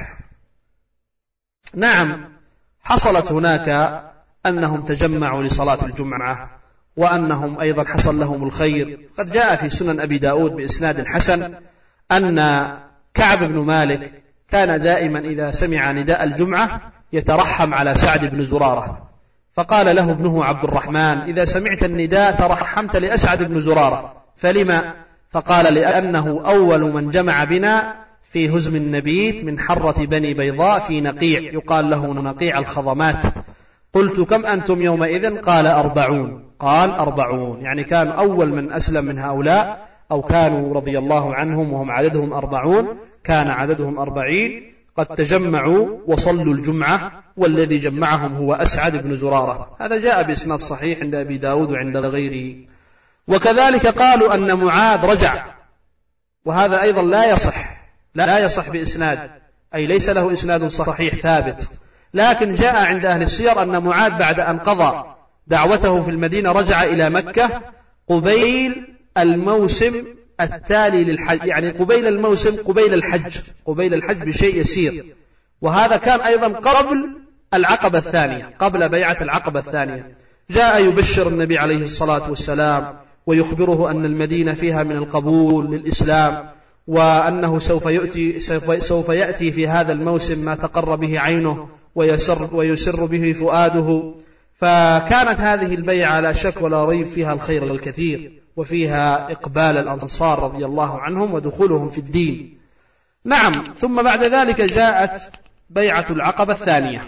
نعم، حصلت هناك أنهم تجمعوا لصلاة الجمعة، وأنهم أيضا حصل لهم الخير. قد جاء في سنن أبي داود بإسناد حسن أن كعب بن مالك كان دائما إذا سمع نداء الجمعة يترحم على سعد بن زرارة، فقال له ابنه عبد الرحمن: إذا سمعت النداء ترحمت لأسعد بن زرارة، فلما؟ فقال لأنه أول من جمع بنا في هزم النبيت من حرة بني بيضاء في نقيع يقال له نقيع الخضمات. قلت كم أنتم يومئذ؟ قال 40. قال 40 يعني كان أول من أسلم من هؤلاء، أو كانوا رضي الله عنهم وهم عددهم 40، كان عددهم 40 قد تجمعوا وصلوا الجمعة، والذي جمعهم هو أسعد بن زرارة. هذا جاء بإسناد صحيح عند أبي داود وعند غيره. وكذلك قالوا أن معاذ رجع، وهذا أيضا لا يصح بإسناد، أي ليس له إسناد صحيح ثابت، لكن جاء عند أهل السير أن معاذ بعد أن قضى دعوته في المدينة رجع إلى مكة قبيل الموسم التالي للحج، يعني قبيل الموسم قبيل الحج بشيء يسير، وهذا كان أيضا قبل العقبة الثانية، قبل بيعة العقبة الثانية. جاء يبشر النبي عليه الصلاة والسلام ويخبره أن المدينة فيها من القبول للإسلام، وأنه سوف يأتي في هذا الموسم ما تقر به عينه ويسر به فؤاده. فكانت هذه البيعة لا شك ولا ريب فيها الخير الكثير، وفيها إقبال الأنصار رضي الله عنهم ودخولهم في الدين. نعم. ثم بعد ذلك جاءت بيعة العقبة الثانية.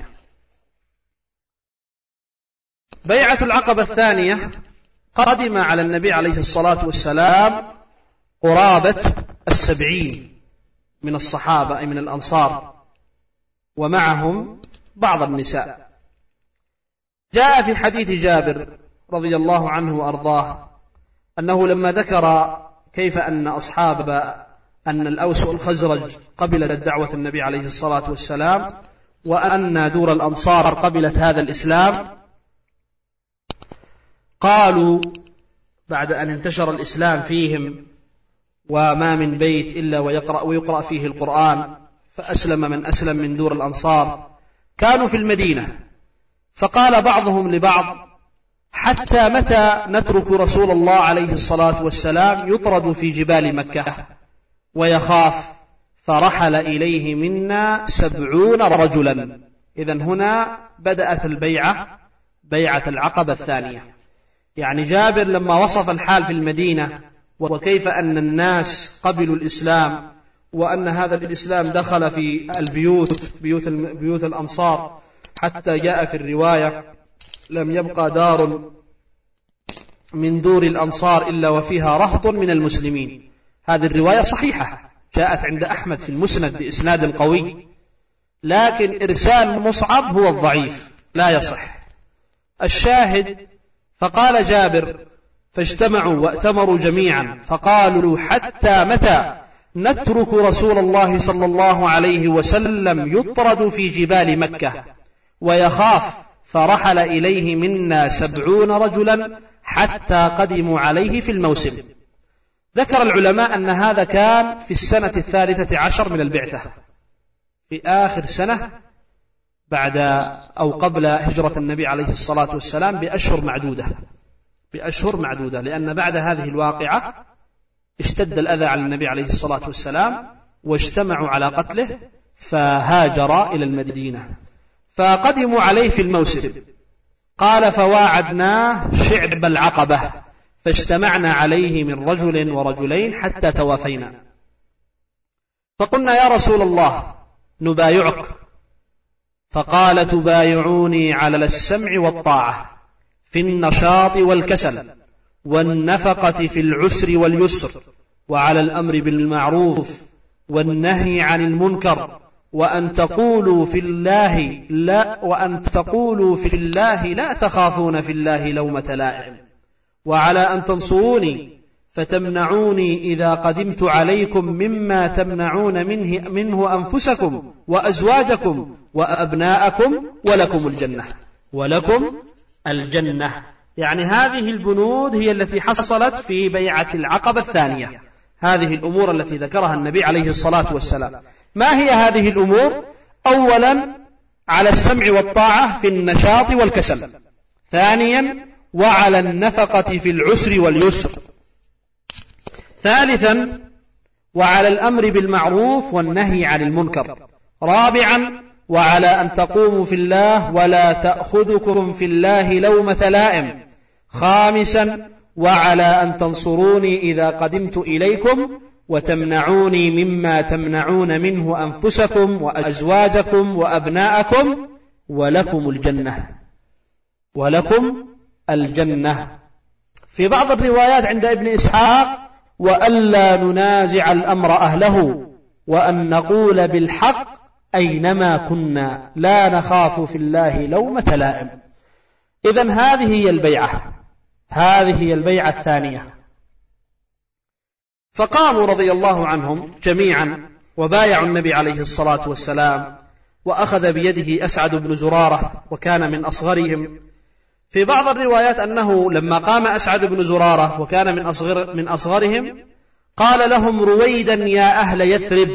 بيعة العقبة الثانية قدم على النبي عليه الصلاة والسلام قرابة 70 من الصحابة أي من الأنصار، ومعهم بعض النساء. جاء في حديث جابر رضي الله عنه وأرضاه أنه لما ذكر كيف أن أن الأوس والخزرج قبلت دعوة النبي عليه الصلاة والسلام، وأن دور الأنصار قبلت هذا الإسلام، قالوا بعد أن انتشر الإسلام فيهم وما من بيت إلا ويقرأ فيه القرآن، فأسلم من أسلم من دور الأنصار، كانوا في المدينة، فقال بعضهم لبعض: حتى متى نترك رسول الله عليه الصلاة والسلام يطرد في جبال مكة ويخاف؟ فرحل إليه منا 70 رجلا. إذن هنا بدأت البيعة، بيعة العقبة الثانية. يعني جابر لما وصف الحال في المدينة وكيف أن الناس قبلوا الإسلام، وأن هذا الإسلام دخل في البيوت، بيوت الأنصار، حتى جاء في الرواية: لم يبقى دار من دور الأنصار إلا وفيها رهط من المسلمين. هذه الرواية صحيحة، جاءت عند أحمد في المسند بإسناد قوي، لكن إرسال مصعب هو الضعيف لا يصح. الشاهد: فقال جابر: فاجتمعوا وأتمروا جميعا فقالوا: حتى متى نترك رسول الله صلى الله عليه وسلم يطرد في جبال مكة ويخاف؟ فرحل إليه منا 70 رجلا حتى قدموا عليه في الموسم. ذكر العلماء أن هذا كان في السنة 13 من البعثة، في آخر سنة بعد أو قبل هجرة النبي عليه الصلاة والسلام بأشهر معدودة، لأن بعد هذه الواقعة اشتد الأذى على النبي عليه الصلاة والسلام واجتمعوا على قتله، فهاجر إلى المدينة، فقدموا عليه في الموسم. قال: فواعدناه شعب العقبة، فاجتمعنا عليه من رجل ورجلين حتى توافينا. فقلنا: يا رسول الله نبايعك. فقال: تبايعوني على السمع والطاعة في النشاط والكسل، والنفقة في العسر واليسر، وعلى الأمر بالمعروف والنهي عن المنكر، وأن تقولوا في الله لا تخافون في الله لومة لائم، وعلى أن تنصروني فتمنعوني إذا قدمت عليكم مما تمنعون منه أنفسكم وأزواجكم وأبناءكم، ولكم الجنة. يعني هذه البنود هي التي حصلت في بيعة العقبة الثانية، هذه الأمور التي ذكرها النبي عليه الصلاة والسلام. ما هي هذه الأمور؟ أولا: على السمع والطاعة في النشاط والكسل. ثانيا: وعلى النفقة في العسر واليسر. ثالثا: وعلى الأمر بالمعروف والنهي عن المنكر. رابعا: وعلى أن تقوموا في الله ولا تأخذكم في الله لومة لائم. خامسا: وعلى أن تنصروني إذا قدمت إليكم وتمنعوني مما تمنعون منه أنفسكم وأزواجكم وأبناءكم ولكم الجنة. ولكم الجنة. في بعض الروايات عند ابن إسحاق وألا ننازع الأمر أهله وأن نقول بالحق أينما كنا لا نخاف في الله لومة لائم. إذن هذه هي البيعة، هذه هي البيعة الثانية. فقاموا رضي الله عنهم جميعا وبايعوا النبي عليه الصلاة والسلام، وأخذ بيده أسعد بن زرارة وكان من أصغرهم. في بعض الروايات أنه لما قام أسعد بن زرارة وكان من أصغرهم قال لهم رويدا يا أهل يثرب.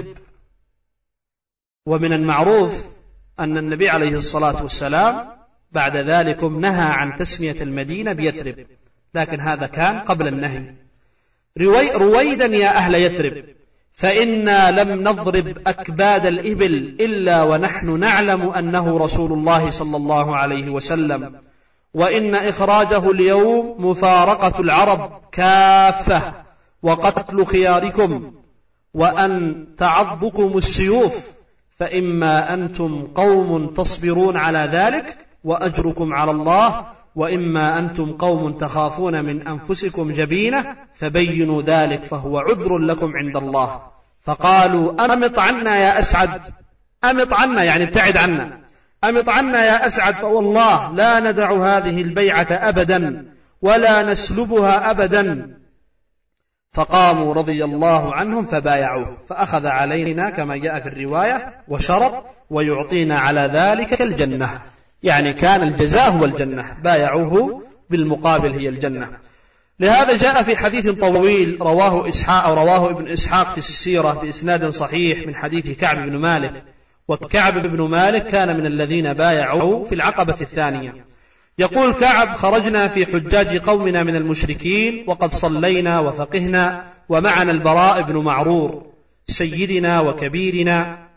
ومن المعروف أن النبي عليه الصلاة والسلام بعد ذلك نهى عن تسمية المدينة بيثرب، لكن هذا كان قبل النهي. رويدا يا أهل يثرب فإنا لم نضرب أكباد الإبل إلا ونحن نعلم أنه رسول الله صلى الله عليه وسلم، وإن إخراجه اليوم مفارقة العرب كافة وقتل خياركم وأن تعضكم السيوف، فإما أنتم قوم تصبرون على ذلك وأجركم على الله، وإما أنتم قوم تخافون من أنفسكم جبينة فبينوا ذلك فهو عذر لكم عند الله. فقالوا أمط عنا يا أسعد، أمط عنا يعني ابتعد عنا، أمط عنا يا أسعد فوالله لا ندع هذه البيعة أبدا ولا نسلبها أبدا. فقاموا رضي الله عنهم فبايعوه، فأخذ علينا كما جاء في الرواية وشرط ويعطينا على ذلك الجنة، يعني كان الجزاء هو الجنة، بايعوه بالمقابل هي الجنة. لهذا جاء في حديث طويل رواه ابن إسحاق في السيرة بإسناد صحيح من حديث كعب بن مالك، وكعب بن مالك كان من الذين بايعوا في العقبة الثانية. يقول كعب خرجنا في حجاج قومنا من المشركين وقد صلينا وفقهنا ومعنا البراء بن معرور سيدنا وكبيرنا،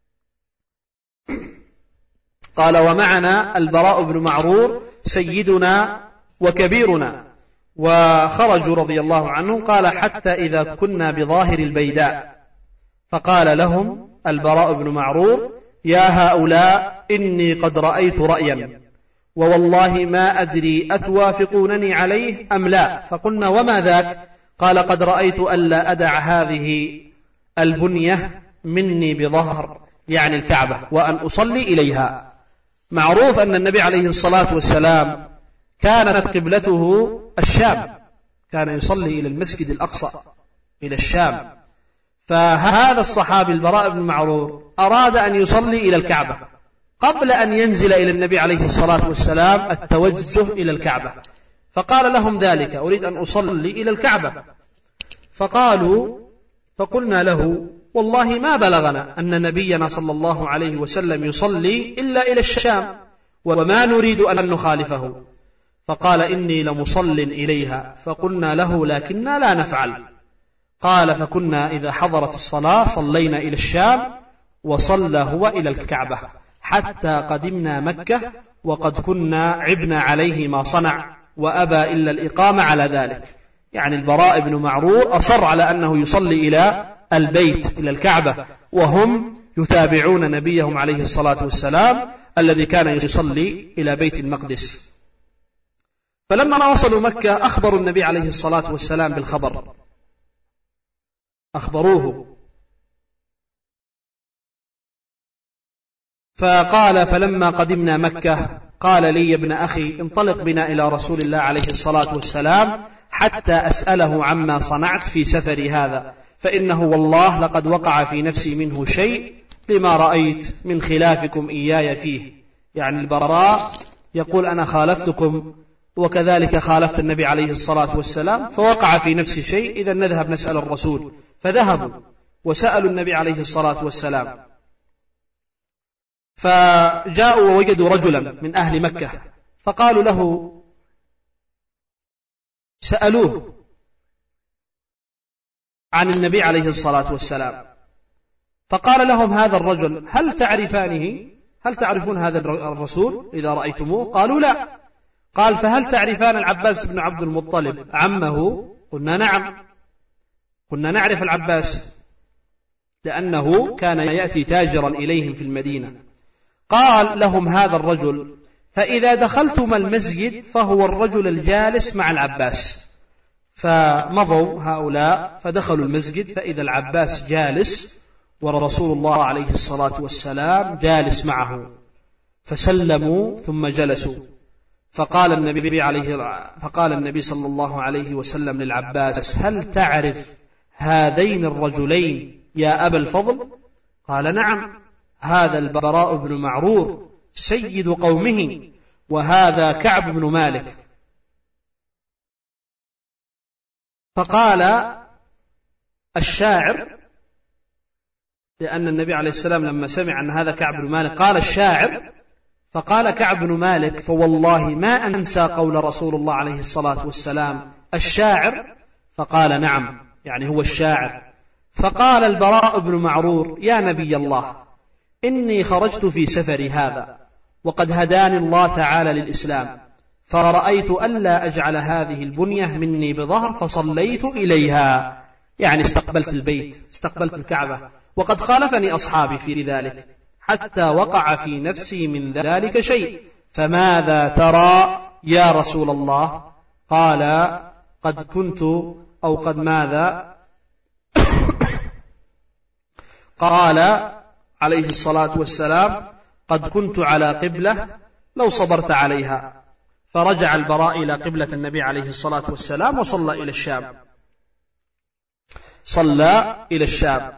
قال ومعنا البراء بن معرور سيدنا وكبيرنا، وخرجوا رضي الله عنهم قال حتى إذا كنا بظاهر البيداء فقال لهم البراء بن معرور يا هؤلاء إني قد رأيت رأيا ووالله ما أدري أتوافقونني عليه أم لا. فقلنا وما ذاك؟ قال قد رأيت ألا أدع هذه البنية مني بظهر يعني الكعبة وأن أصلي إليها. معروف أن النبي عليه الصلاة والسلام كانت قبلته الشام، كان يصلي إلى المسجد الأقصى إلى الشام، فهذا الصحابي البراء بن معرور أراد أن يصلي إلى الكعبة قبل أن ينزل إلى النبي عليه الصلاة والسلام التوجه إلى الكعبة، فقال لهم ذلك أريد أن أصلي إلى الكعبة. فقلنا له والله ما بلغنا أن نبينا صلى الله عليه وسلم يصلي إلا إلى الشام وما نريد أن نخالفه. فقال إني لمصل إليها. فقلنا له لكننا لا نفعل. قال فكنا إذا حضرت الصلاة صلينا إلى الشام وصلى هو إلى الكعبة حتى قدمنا مكة وقد كنا عبنا عليه ما صنع وأبى إلا الإقامة على ذلك. يعني البراء بن معرور أصر على أنه يصلي إلى البيت إلى الكعبة، وهم يتابعون نبيهم عليه الصلاة والسلام الذي كان يصلي إلى بيت المقدس. فلما وصلوا مكة أخبروا النبي عليه الصلاة والسلام بالخبر، أخبروه، فقال فلما قدمنا مكة قال لي يا ابن أخي انطلق بنا إلى رسول الله عليه الصلاة والسلام حتى أسأله عما صنعت في سفري هذا، فإنه والله لقد وقع في نفسي منه شيء لما رأيت من خلافكم إياي فيه. يعني البراء يقول أنا خالفتكم وكذلك خالفت النبي عليه الصلاة والسلام فوقع في نفسي شيء، إذا نذهب نسأل الرسول. فذهبوا وسألوا النبي عليه الصلاة والسلام، فجاءوا ووجدوا رجلا من أهل مكة فقالوا له، سألوه عن النبي عليه الصلاة والسلام، فقال لهم هذا الرجل هل تعرفانه؟ هل تعرفون هذا الرسول إذا رأيتموه؟ قالوا لا. قال: فهل تعرفان العباس بن عبد المطلب عمه؟ قلنا: نعم. كنا نعرف العباس لأنه كان يأتي تاجرا إليهم في المدينة. قال لهم هذا الرجل: فإذا دخلتم المسجد فهو الرجل الجالس مع العباس. فمضوا هؤلاء فدخلوا المسجد فإذا العباس جالس ورسول الله عليه الصلاة والسلام جالس معه، فسلموا ثم جلسوا. فقال النبي صلى الله عليه وسلم للعباس: هل تعرف هذين الرجلين يا أبا الفضل؟ قال: نعم، هذا البراء بن معرور سيد قومه، وهذا كعب بن مالك. فقال الشاعر، لأن النبي عليه السلام لما سمع أن هذا كعب بن مالك قال الشاعر، فقال كعب بن مالك: فوالله ما أنسى قول رسول الله عليه الصلاة والسلام الشاعر. فقال: نعم، يعني هو الشاعر. فقال البراء بن معرور: يا نبي الله، إني خرجت في سفري هذا وقد هداني الله تعالى للإسلام، فرأيت ألا أجعل هذه البنية مني بظهر فصليت إليها، يعني استقبلت البيت، استقبلت الكعبة، وقد خالفني أصحابي في ذلك حتى وقع في نفسي من ذلك شيء، فماذا ترى يا رسول الله؟ قال: قد كنت أو قد ماذا؟ قال عليه الصلاة والسلام: قد كنت على قبلة لو صبرت عليها. فرجع البراء إلى قبلة النبي عليه الصلاة والسلام وصلى إلى الشام. صلى إلى الشام.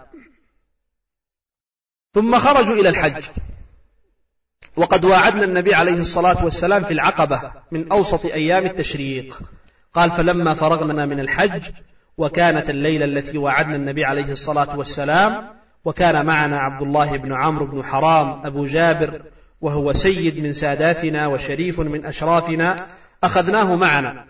ثم خرجوا إلى الحج، وقد واعدنا النبي عليه الصلاة والسلام في العقبة من أوسط أيام التشريق. قال: فلما فرغنا من الحج وكانت الليلة التي واعدنا النبي عليه الصلاة والسلام، وكان معنا عبد الله بن عمرو بن حرام أبو جابر، وهو سيد من ساداتنا وشريف من أشرافنا، أخذناه معنا،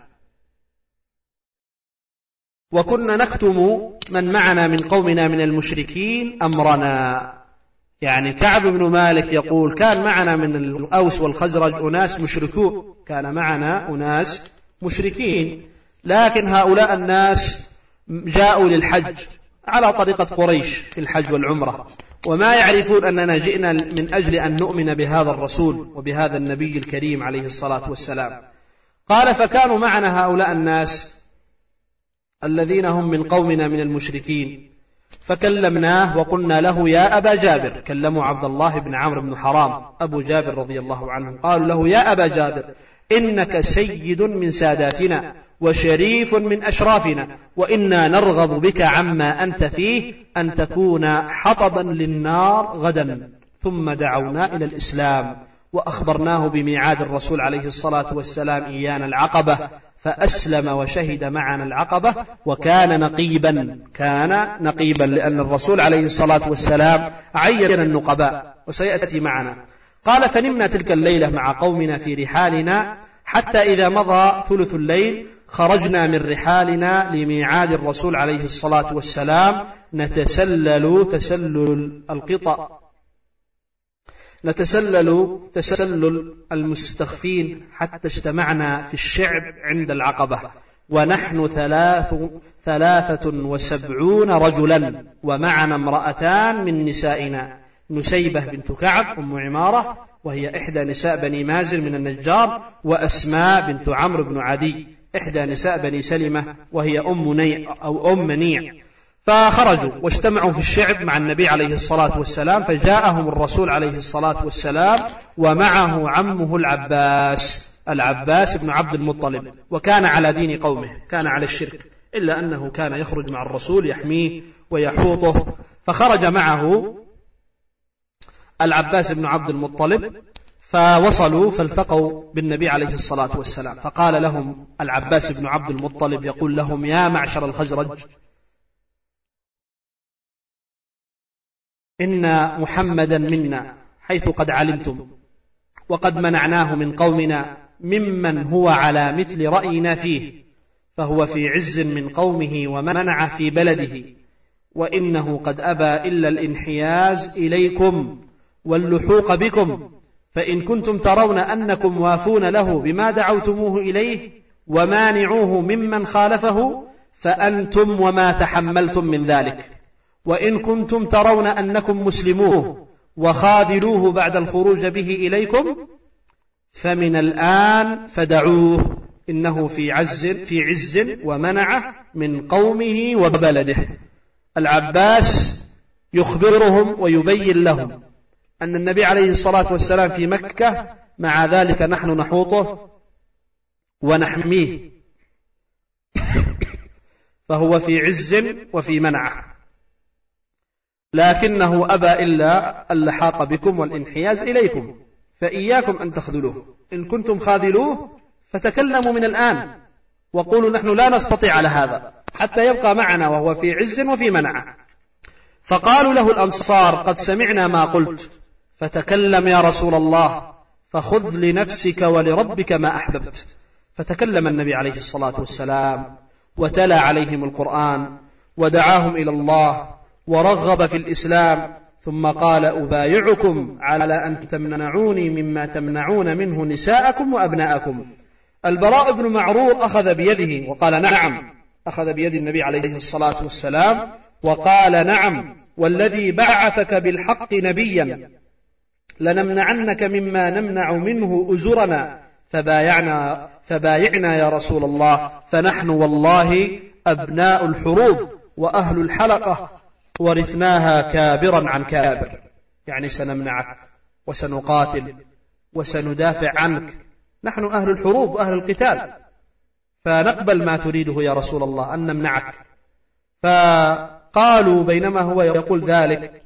وكنا نكتم من معنا من قومنا من المشركين أمرنا. يعني كعب بن مالك يقول: كان معنا من الأوس والخزرج أناس مشركون، كان معنا أناس مشركين، لكن هؤلاء الناس جاءوا للحج على طريقة قريش في الحج والعمرة، وما يعرفون أننا جئنا من أجل أن نؤمن بهذا الرسول وبهذا النبي الكريم عليه الصلاة والسلام. قال: فكانوا معنا هؤلاء الناس الذين هم من قومنا من المشركين، فكلمناه وقلنا له: يا أبا جابر. كلموا عبد الله بن عمرو بن حرام أبو جابر رضي الله عنه، قالوا له: يا أبا جابر، إنك سيد من ساداتنا وشريف من أشرافنا، وإنا نرغب بك عما أنت فيه أن تكون حطبا للنار غدا. ثم دعونا إلى الإسلام وأخبرناه بميعاد الرسول عليه الصلاة والسلام إيانا العقبة، فأسلم وشهد معنا العقبة، وكان نقيبا لأن الرسول عليه الصلاة والسلام عين النقباء، وسيأتي معنا. قال: فنمنا تلك الليلة مع قومنا في رحالنا، حتى إذا مضى ثلث الليل خرجنا من رحالنا لميعاد الرسول عليه الصلاة والسلام، نتسلل تسلل المستخفين حتى اجتمعنا في الشعب عند العقبة، ونحن 73 رجلا، ومعنا امرأتان من نسائنا، نسيبة بنت كعب أم عمارة وهي إحدى نساء بني مازن من النجار، وأسماء بنت عمرو بن عدي إحدى نساء بني سلمة وهي أم منيع. فخرجوا واجتمعوا في الشعب مع النبي عليه الصلاة والسلام، فجاءهم الرسول عليه الصلاة والسلام ومعه عمه العباس بن عبد المطلب، وكان على دين قومه، كان على الشرك، إلا أنه كان يخرج مع الرسول يحميه ويحوطه. فخرج معه العباس بن عبد المطلب، فوصلوا فالتقوا بالنبي عليه الصلاة والسلام، فقال لهم العباس بن عبد المطلب يقول لهم: يا معشر الخزرج، إن محمدا منا حيث قد علمتم، وقد منعناه من قومنا ممن هو على مثل رأينا فيه، فهو في عز من قومه ومنع في بلده، وإنه قد أبى إلا الانحياز إليكم واللحوق بكم، فإن كنتم ترون أنكم وافون له بما دعوتموه إليه ومانعوه ممن خالفه فأنتم وما تحملتم من ذلك، وإن كنتم ترون أنكم مسلموه وخاذلوه بعد الخروج به إليكم فمن الآن فدعوه، إنه في عز ومنعه من قومه وبلده. العباس يخبرهم ويبين لهم أن النبي عليه الصلاة والسلام في مكة، مع ذلك نحن نحوطه ونحميه، فهو في عز وفي منعه، لكنه أبى إلا اللحاق بكم والانحياز إليكم، فإياكم أن تخذلوه. إن كنتم خاذلوه فتكلموا من الآن وقولوا نحن لا نستطيع على هذا حتى يبقى معنا وهو في عز وفي منعه. فقالوا له الأنصار قد سمعنا ما قلت، فتكلم يا رسول الله، فخذ لنفسك ولربك ما أحببت. فتكلم النبي عليه الصلاة والسلام وتلا عليهم القرآن ودعاهم إلى الله ورغب في الإسلام، ثم قال أبايعكم على أن تمنعوني مما تمنعون منه نساءكم وأبناءكم. البراء بن معرور أخذ بيده وقال نعم، أخذ بيد النبي عليه الصلاة والسلام وقال نعم والذي بعثك بالحق نبيا لنمنعنك مما نمنع منه أزرنا، فبايعنا يا رسول الله، فنحن والله أبناء الحروب وأهل الحلقة ورثناها كابرا عن كابر، يعني سنمنعك وسنقاتل وسندافع عنك، نحن أهل الحروب وأهل القتال، فنقبل ما تريده يا رسول الله أن نمنعك. فقالوا بينما هو يقول ذلك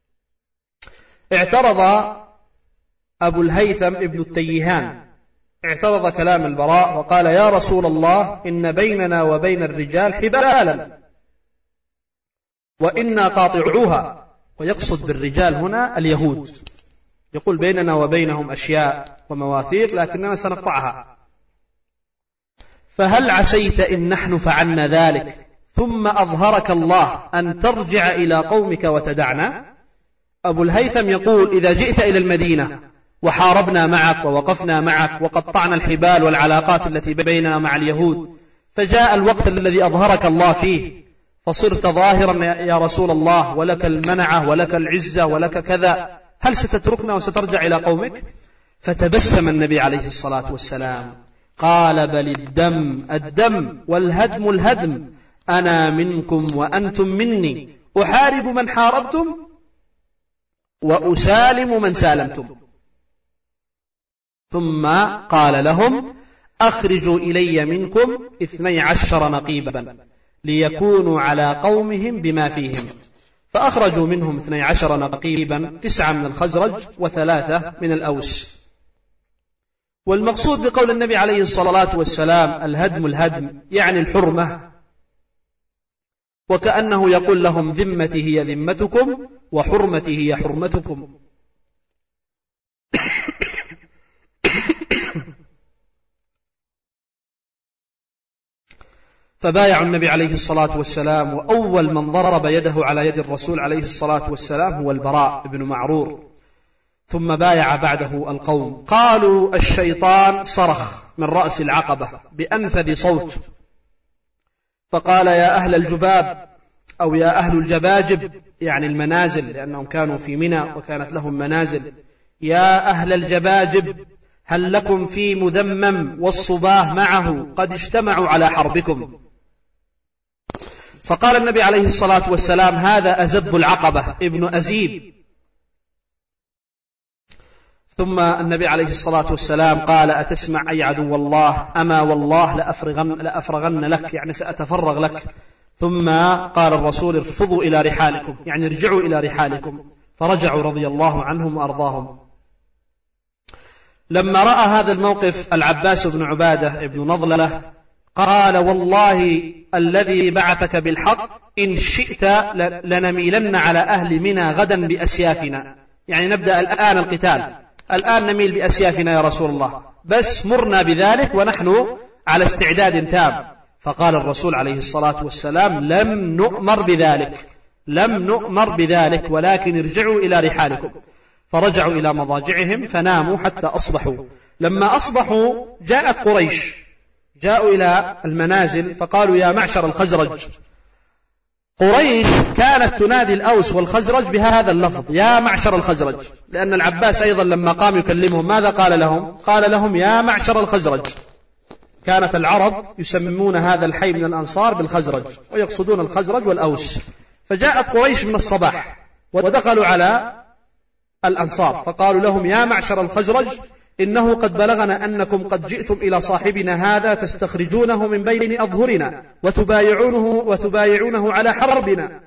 اعترض أبو الهيثم ابن التيهان، اعترض كلام البراء وقال يا رسول الله إن بيننا وبين الرجال حبالا وإنا قاطعوها، ويقصد بالرجال هنا اليهود، يقول بيننا وبينهم أشياء ومواثيق لكننا سنقطعها، فهل عسيت إن نحن فعلنا ذلك ثم أظهرك الله أن ترجع إلى قومك وتدعنا؟ أبو الهيثم يقول إذا جئت إلى المدينة وحاربنا معك ووقفنا معك وقطعنا الحبال والعلاقات التي بيننا مع اليهود، فجاء الوقت الذي أظهرك الله فيه فصرت ظاهرا يا رسول الله ولك المنعة ولك العزة ولك كذا، هل ستتركنا وسترجع إلى قومك؟ فتبسم النبي عليه الصلاة والسلام قال بل الدم والهدم الهدم، أنا منكم وأنتم مني، أحارب من حاربتم وأسالم من سالمتم. ثم قال لهم أخرجوا إلي منكم 12 نقيبا ليكونوا على قومهم بما فيهم، فأخرجوا منهم 12 نقيبا، 9 من الخزرج و3 من الأوس. والمقصود بقول النبي عليه الصلاة والسلام الهدم الهدم يعني الحرمة، وكأنه يقول لهم ذمتي هي ذمتكم وحرمتي هي حرمتكم. فبايعوا النبي عليه الصلاة والسلام، وأول من ضرب يده على يد الرسول عليه الصلاة والسلام هو البراء بن معرور، ثم بايع بعده القوم. قالوا الشيطان صرخ من رأس العقبة بأنفذ صوت فقال يا أهل الجباب أو يا أهل الجباجب، يعني المنازل لأنهم كانوا في منى وكانت لهم منازل، يا أهل الجباجب هل لكم في مذمم والصباه معه قد اجتمعوا على حربكم؟ فقال النبي عليه الصلاة والسلام هذا أزب العقبة ابن أزيب. ثم النبي عليه الصلاة والسلام قال أتسمع أي عدو الله أما والله لأفرغن لك، يعني سأتفرغ لك. ثم قال الرسول ارفضوا إلى رحالكم، يعني ارجعوا إلى رحالكم، فرجعوا رضي الله عنهم وأرضاهم. لما رأى هذا الموقف العباس بن عبادة ابن نضلة قال والله الذي بعثك بالحق إن شئت لنميلن على أهل منى غدا بأسيافنا، يعني نبدأ الآن القتال، الآن نميل بأسيافنا يا رسول الله، بس مرنا بذلك ونحن على استعداد تام. فقال الرسول عليه الصلاة والسلام لم نؤمر بذلك ولكن ارجعوا إلى رحالكم. فرجعوا إلى مضاجعهم فناموا حتى أصبحوا. لما أصبحوا جاءت قريش، جاءوا إلى المنازل فقالوا يا معشر الخزرج. قريش كانت تنادي الأوس والخزرج بهذا اللفظ يا معشر الخزرج، لأن العباس أيضا لما قام يكلمهم ماذا قال لهم؟ قال لهم يا معشر الخزرج. كانت العرب يسمون هذا الحي من الأنصار بالخزرج ويقصدون الخزرج والأوس. فجاءت قريش من الصباح ودخلوا على الأنصار فقالوا لهم يا معشر الخزرج إنه قد بلغنا أنكم قد جئتم إلى صاحبنا هذا تستخرجونه من بين أظهرنا وتبايعونه على حربنا،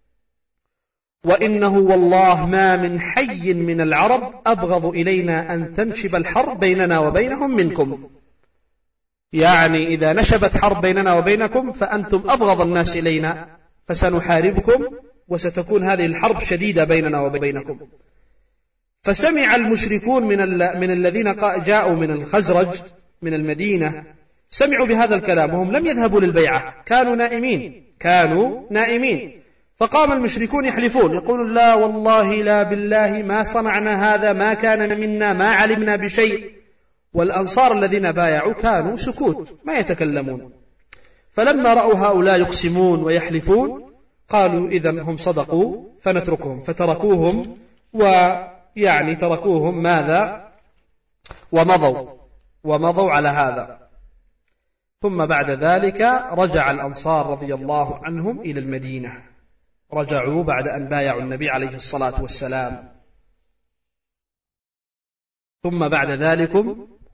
وإنه والله ما من حي من العرب أبغض إلينا أن تنشب الحرب بيننا وبينهم منكم. يعني إذا نشبت حرب بيننا وبينكم فأنتم أبغض الناس إلينا، فسنحاربكم وستكون هذه الحرب شديدة بيننا وبينكم. فسمع المشركون من الذين جاءوا من الخزرج من المدينة، سمعوا بهذا الكلام وهم لم يذهبوا للبيعة، كانوا نائمين. فقام المشركون يحلفون يقولون لا والله لا بالله ما صنعنا هذا، ما كان منا، ما علمنا بشيء. والأنصار الذين بايعوا كانوا سكوت ما يتكلمون. فلما رأوا هؤلاء يقسمون ويحلفون قالوا إذن هم صدقوا فنتركهم، فتركوهم تركوهم ماذا ومضوا على هذا. ثم بعد ذلك رجع الأنصار رضي الله عنهم إلى المدينة، رجعوا بعد أن بايعوا النبي عليه الصلاة والسلام. ثم بعد ذلك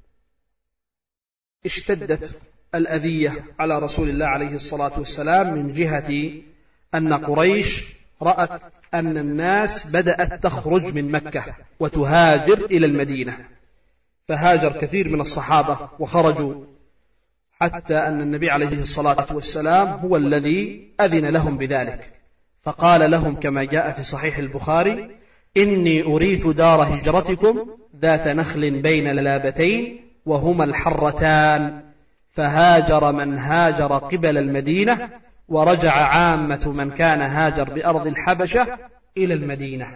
اشتدت الأذية على رسول الله عليه الصلاة والسلام من جهة أن قريش رأت أن الناس بدأت تخرج من مكة وتهاجر إلى المدينة، فهاجر كثير من الصحابة وخرجوا، حتى أن النبي عليه الصلاة والسلام هو الذي أذن لهم بذلك، فقال لهم كما جاء في صحيح البخاري إني أريت دار هجرتكم ذات نخل بين لابتين وهما الحرتان، فهاجر من هاجر قبل المدينة ورجع عامة من كان هاجر بأرض الحبشة إلى المدينة.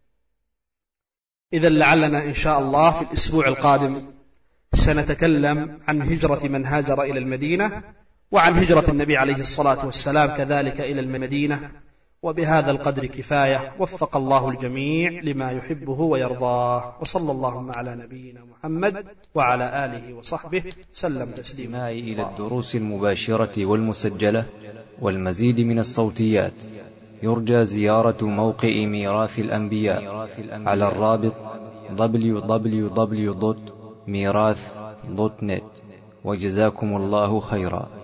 إذن لعلنا إن شاء الله في الأسبوع القادم سنتكلم عن هجرة من هاجر إلى المدينة وعن هجرة النبي عليه الصلاة والسلام كذلك إلى المدينة. وبهذا القدر كفاية، وفق الله الجميع لما يحبه ويرضاه، وصلى اللهم على نبينا محمد وعلى آله وصحبه سلم تسليما. إلى الدروس المباشرة والمسجلة والمزيد من الصوتيات يرجى زيارة موقع ميراث الأنبياء على الرابط www.mirath.net. وجزاكم الله خيرا.